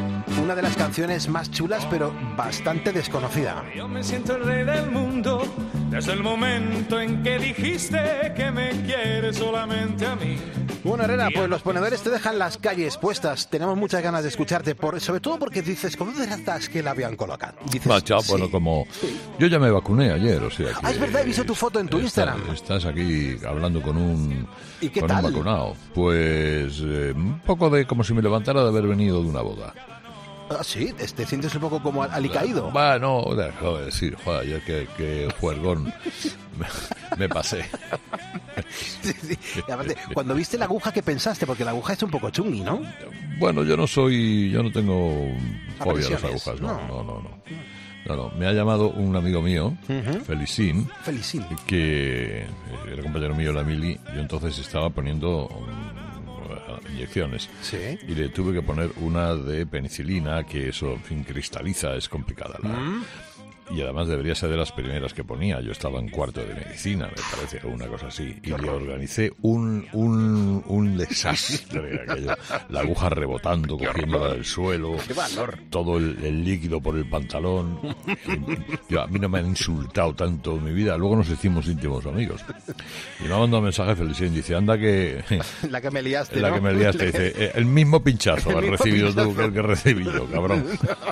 una de las canciones más chulas, pero bastante desconocida. Yo me siento el rey del mundo desde el momento en que dijiste que me quieres solamente a mí. Bueno, Herrera, pues los ponedores te dejan las calles puestas. Tenemos muchas ganas de escucharte, sobre todo porque dices, ¿cómo verás que la habían colocado? Dices, bueno, como yo ya me vacuné ayer, o sea que... es verdad, he visto tu foto en tu Instagram. Estás aquí hablando con un... ¿Y qué con tal? Un vacunado. Pues un poco de como si me levantara de haber venido de una boda. Ah, sí, te sientes un poco como alicaído. No, joder, ayer que juergón me pasé. Sí. Y aparte, cuando viste la aguja, ¿qué pensaste? Porque la aguja es un poco chungui, ¿no? Bueno, yo no tengo fobia a las agujas, no. Me ha llamado un amigo mío, Felicín, que era compañero mío de la mili, y entonces estaba poniendo inyecciones. Sí. Y le tuve que poner una de penicilina, que eso, en fin, cristaliza, es complicada. Y además debería ser de las primeras que ponía. Yo estaba en cuarto de medicina, me parece, o una cosa así. Y le organicé un desastre aquello. La aguja rebotando, cogiéndola del suelo. ¡Qué valor! Todo el líquido por el pantalón. A mí no me han insultado tanto en mi vida. Luego nos hicimos íntimos amigos. Y me ha mandado un mensaje Felicín. Dice, anda que... La que me liaste, La ¿no? que me liaste. Dice, el mismo pinchazo has recibido tú que el que recibí yo, cabrón.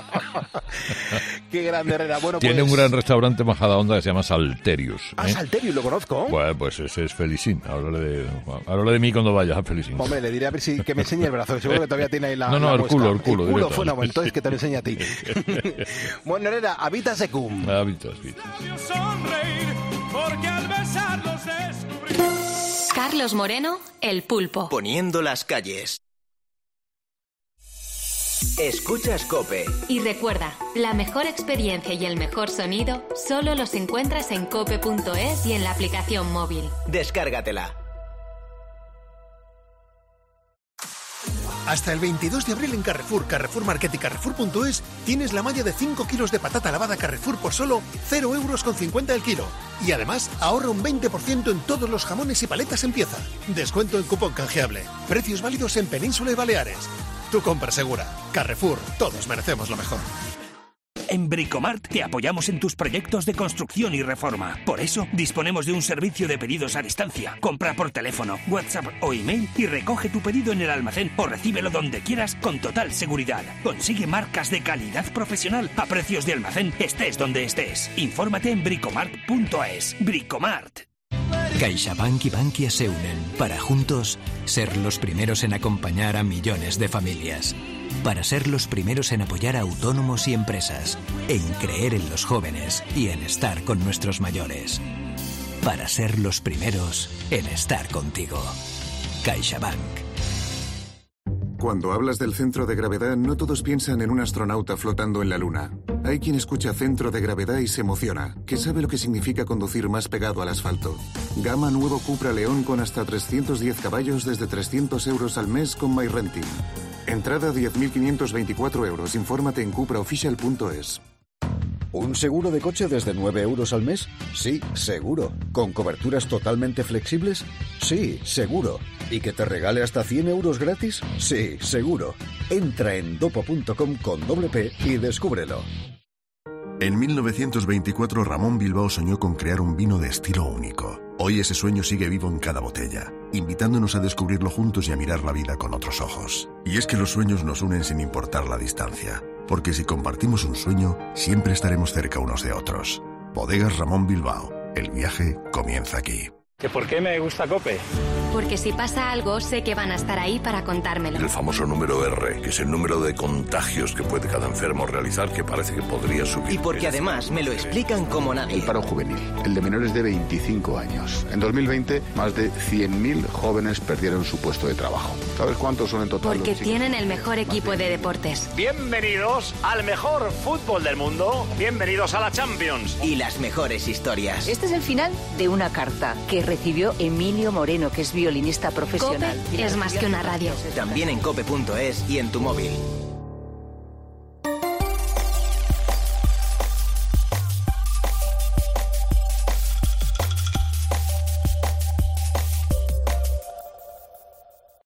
Qué grande, Herrera. Bueno, tiene pues... un gran restaurante en Majadahonda que se llama Salterius. Salterius, lo conozco. Bueno, pues ese es Felicín. Háblale de mí cuando vayas a Felicín. Hombre, le diré a ver que me enseñe el brazo. Seguro que todavía tiene ahí la el culo. El culo fue una, entonces que te lo enseñe a ti. Bueno, Herrera, Habitas Secum. Habitas. Carlos Moreno, El Pulpo. Poniendo las calles. Escuchas COPE. Y recuerda, la mejor experiencia y el mejor sonido solo los encuentras en cope.es y en la aplicación móvil. Descárgatela. Hasta el 22 de abril en Carrefour, Carrefour Market y Carrefour.es tienes la malla de 5 kilos de patata lavada Carrefour por solo 0,50 € el kilo. Y además ahorra un 20% en todos los jamones y paletas en pieza. Descuento en cupón canjeable. Precios válidos en Península y Baleares. Tu compra segura. Carrefour, todos merecemos lo mejor. En Bricomart te apoyamos en tus proyectos de construcción y reforma. Por eso, disponemos de un servicio de pedidos a distancia. Compra por teléfono, WhatsApp o email y recoge tu pedido en el almacén o recíbelo donde quieras con total seguridad. Consigue marcas de calidad profesional a precios de almacén, estés donde estés. Infórmate en bricomart.es. Bricomart. CaixaBank y Bankia se unen para juntos ser los primeros en acompañar a millones de familias. Para ser los primeros en apoyar a autónomos y empresas, en creer en los jóvenes y en estar con nuestros mayores. Para ser los primeros en estar contigo. CaixaBank. Cuando hablas del centro de gravedad, no todos piensan en un astronauta flotando en la Luna. Hay quien escucha centro de gravedad y se emociona, que sabe lo que significa conducir más pegado al asfalto. Gama nuevo Cupra León con hasta 310 caballos desde 300 € al mes con MyRenting. Entrada 10.524 €. Infórmate en cupraofficial.es. ¿Un seguro de coche desde 9 € al mes? Sí, seguro. ¿Con coberturas totalmente flexibles? Sí, seguro. ¿Y que te regale hasta 100 € gratis? Sí, seguro. Entra en dopo.com con doble P y descúbrelo. En 1924 Ramón Bilbao soñó con crear un vino de estilo único. Hoy ese sueño sigue vivo en cada botella, invitándonos a descubrirlo juntos y a mirar la vida con otros ojos. Y es que los sueños nos unen sin importar la distancia, porque si compartimos un sueño, siempre estaremos cerca unos de otros. Bodegas Ramón Bilbao. El viaje comienza aquí. ¿Que por qué me gusta COPE? Porque si pasa algo, sé que van a estar ahí para contármelo. El famoso número R, que es el número de contagios que puede cada enfermo realizar, que parece que podría subir. Y porque además me lo explican como nadie. El paro juvenil, el de menores de 25 años. En 2020, más de 100.000 jóvenes perdieron su puesto de trabajo. ¿Sabes cuántos son en total? Porque tienen el mejor equipo de deportes. Bienvenidos al mejor fútbol del mundo. Bienvenidos a la Champions. Y las mejores historias. Este es el final de una carta que recibió Emilio Moreno, que es violinista profesional. COPE es más que una radio. También en cope.es y en tu móvil.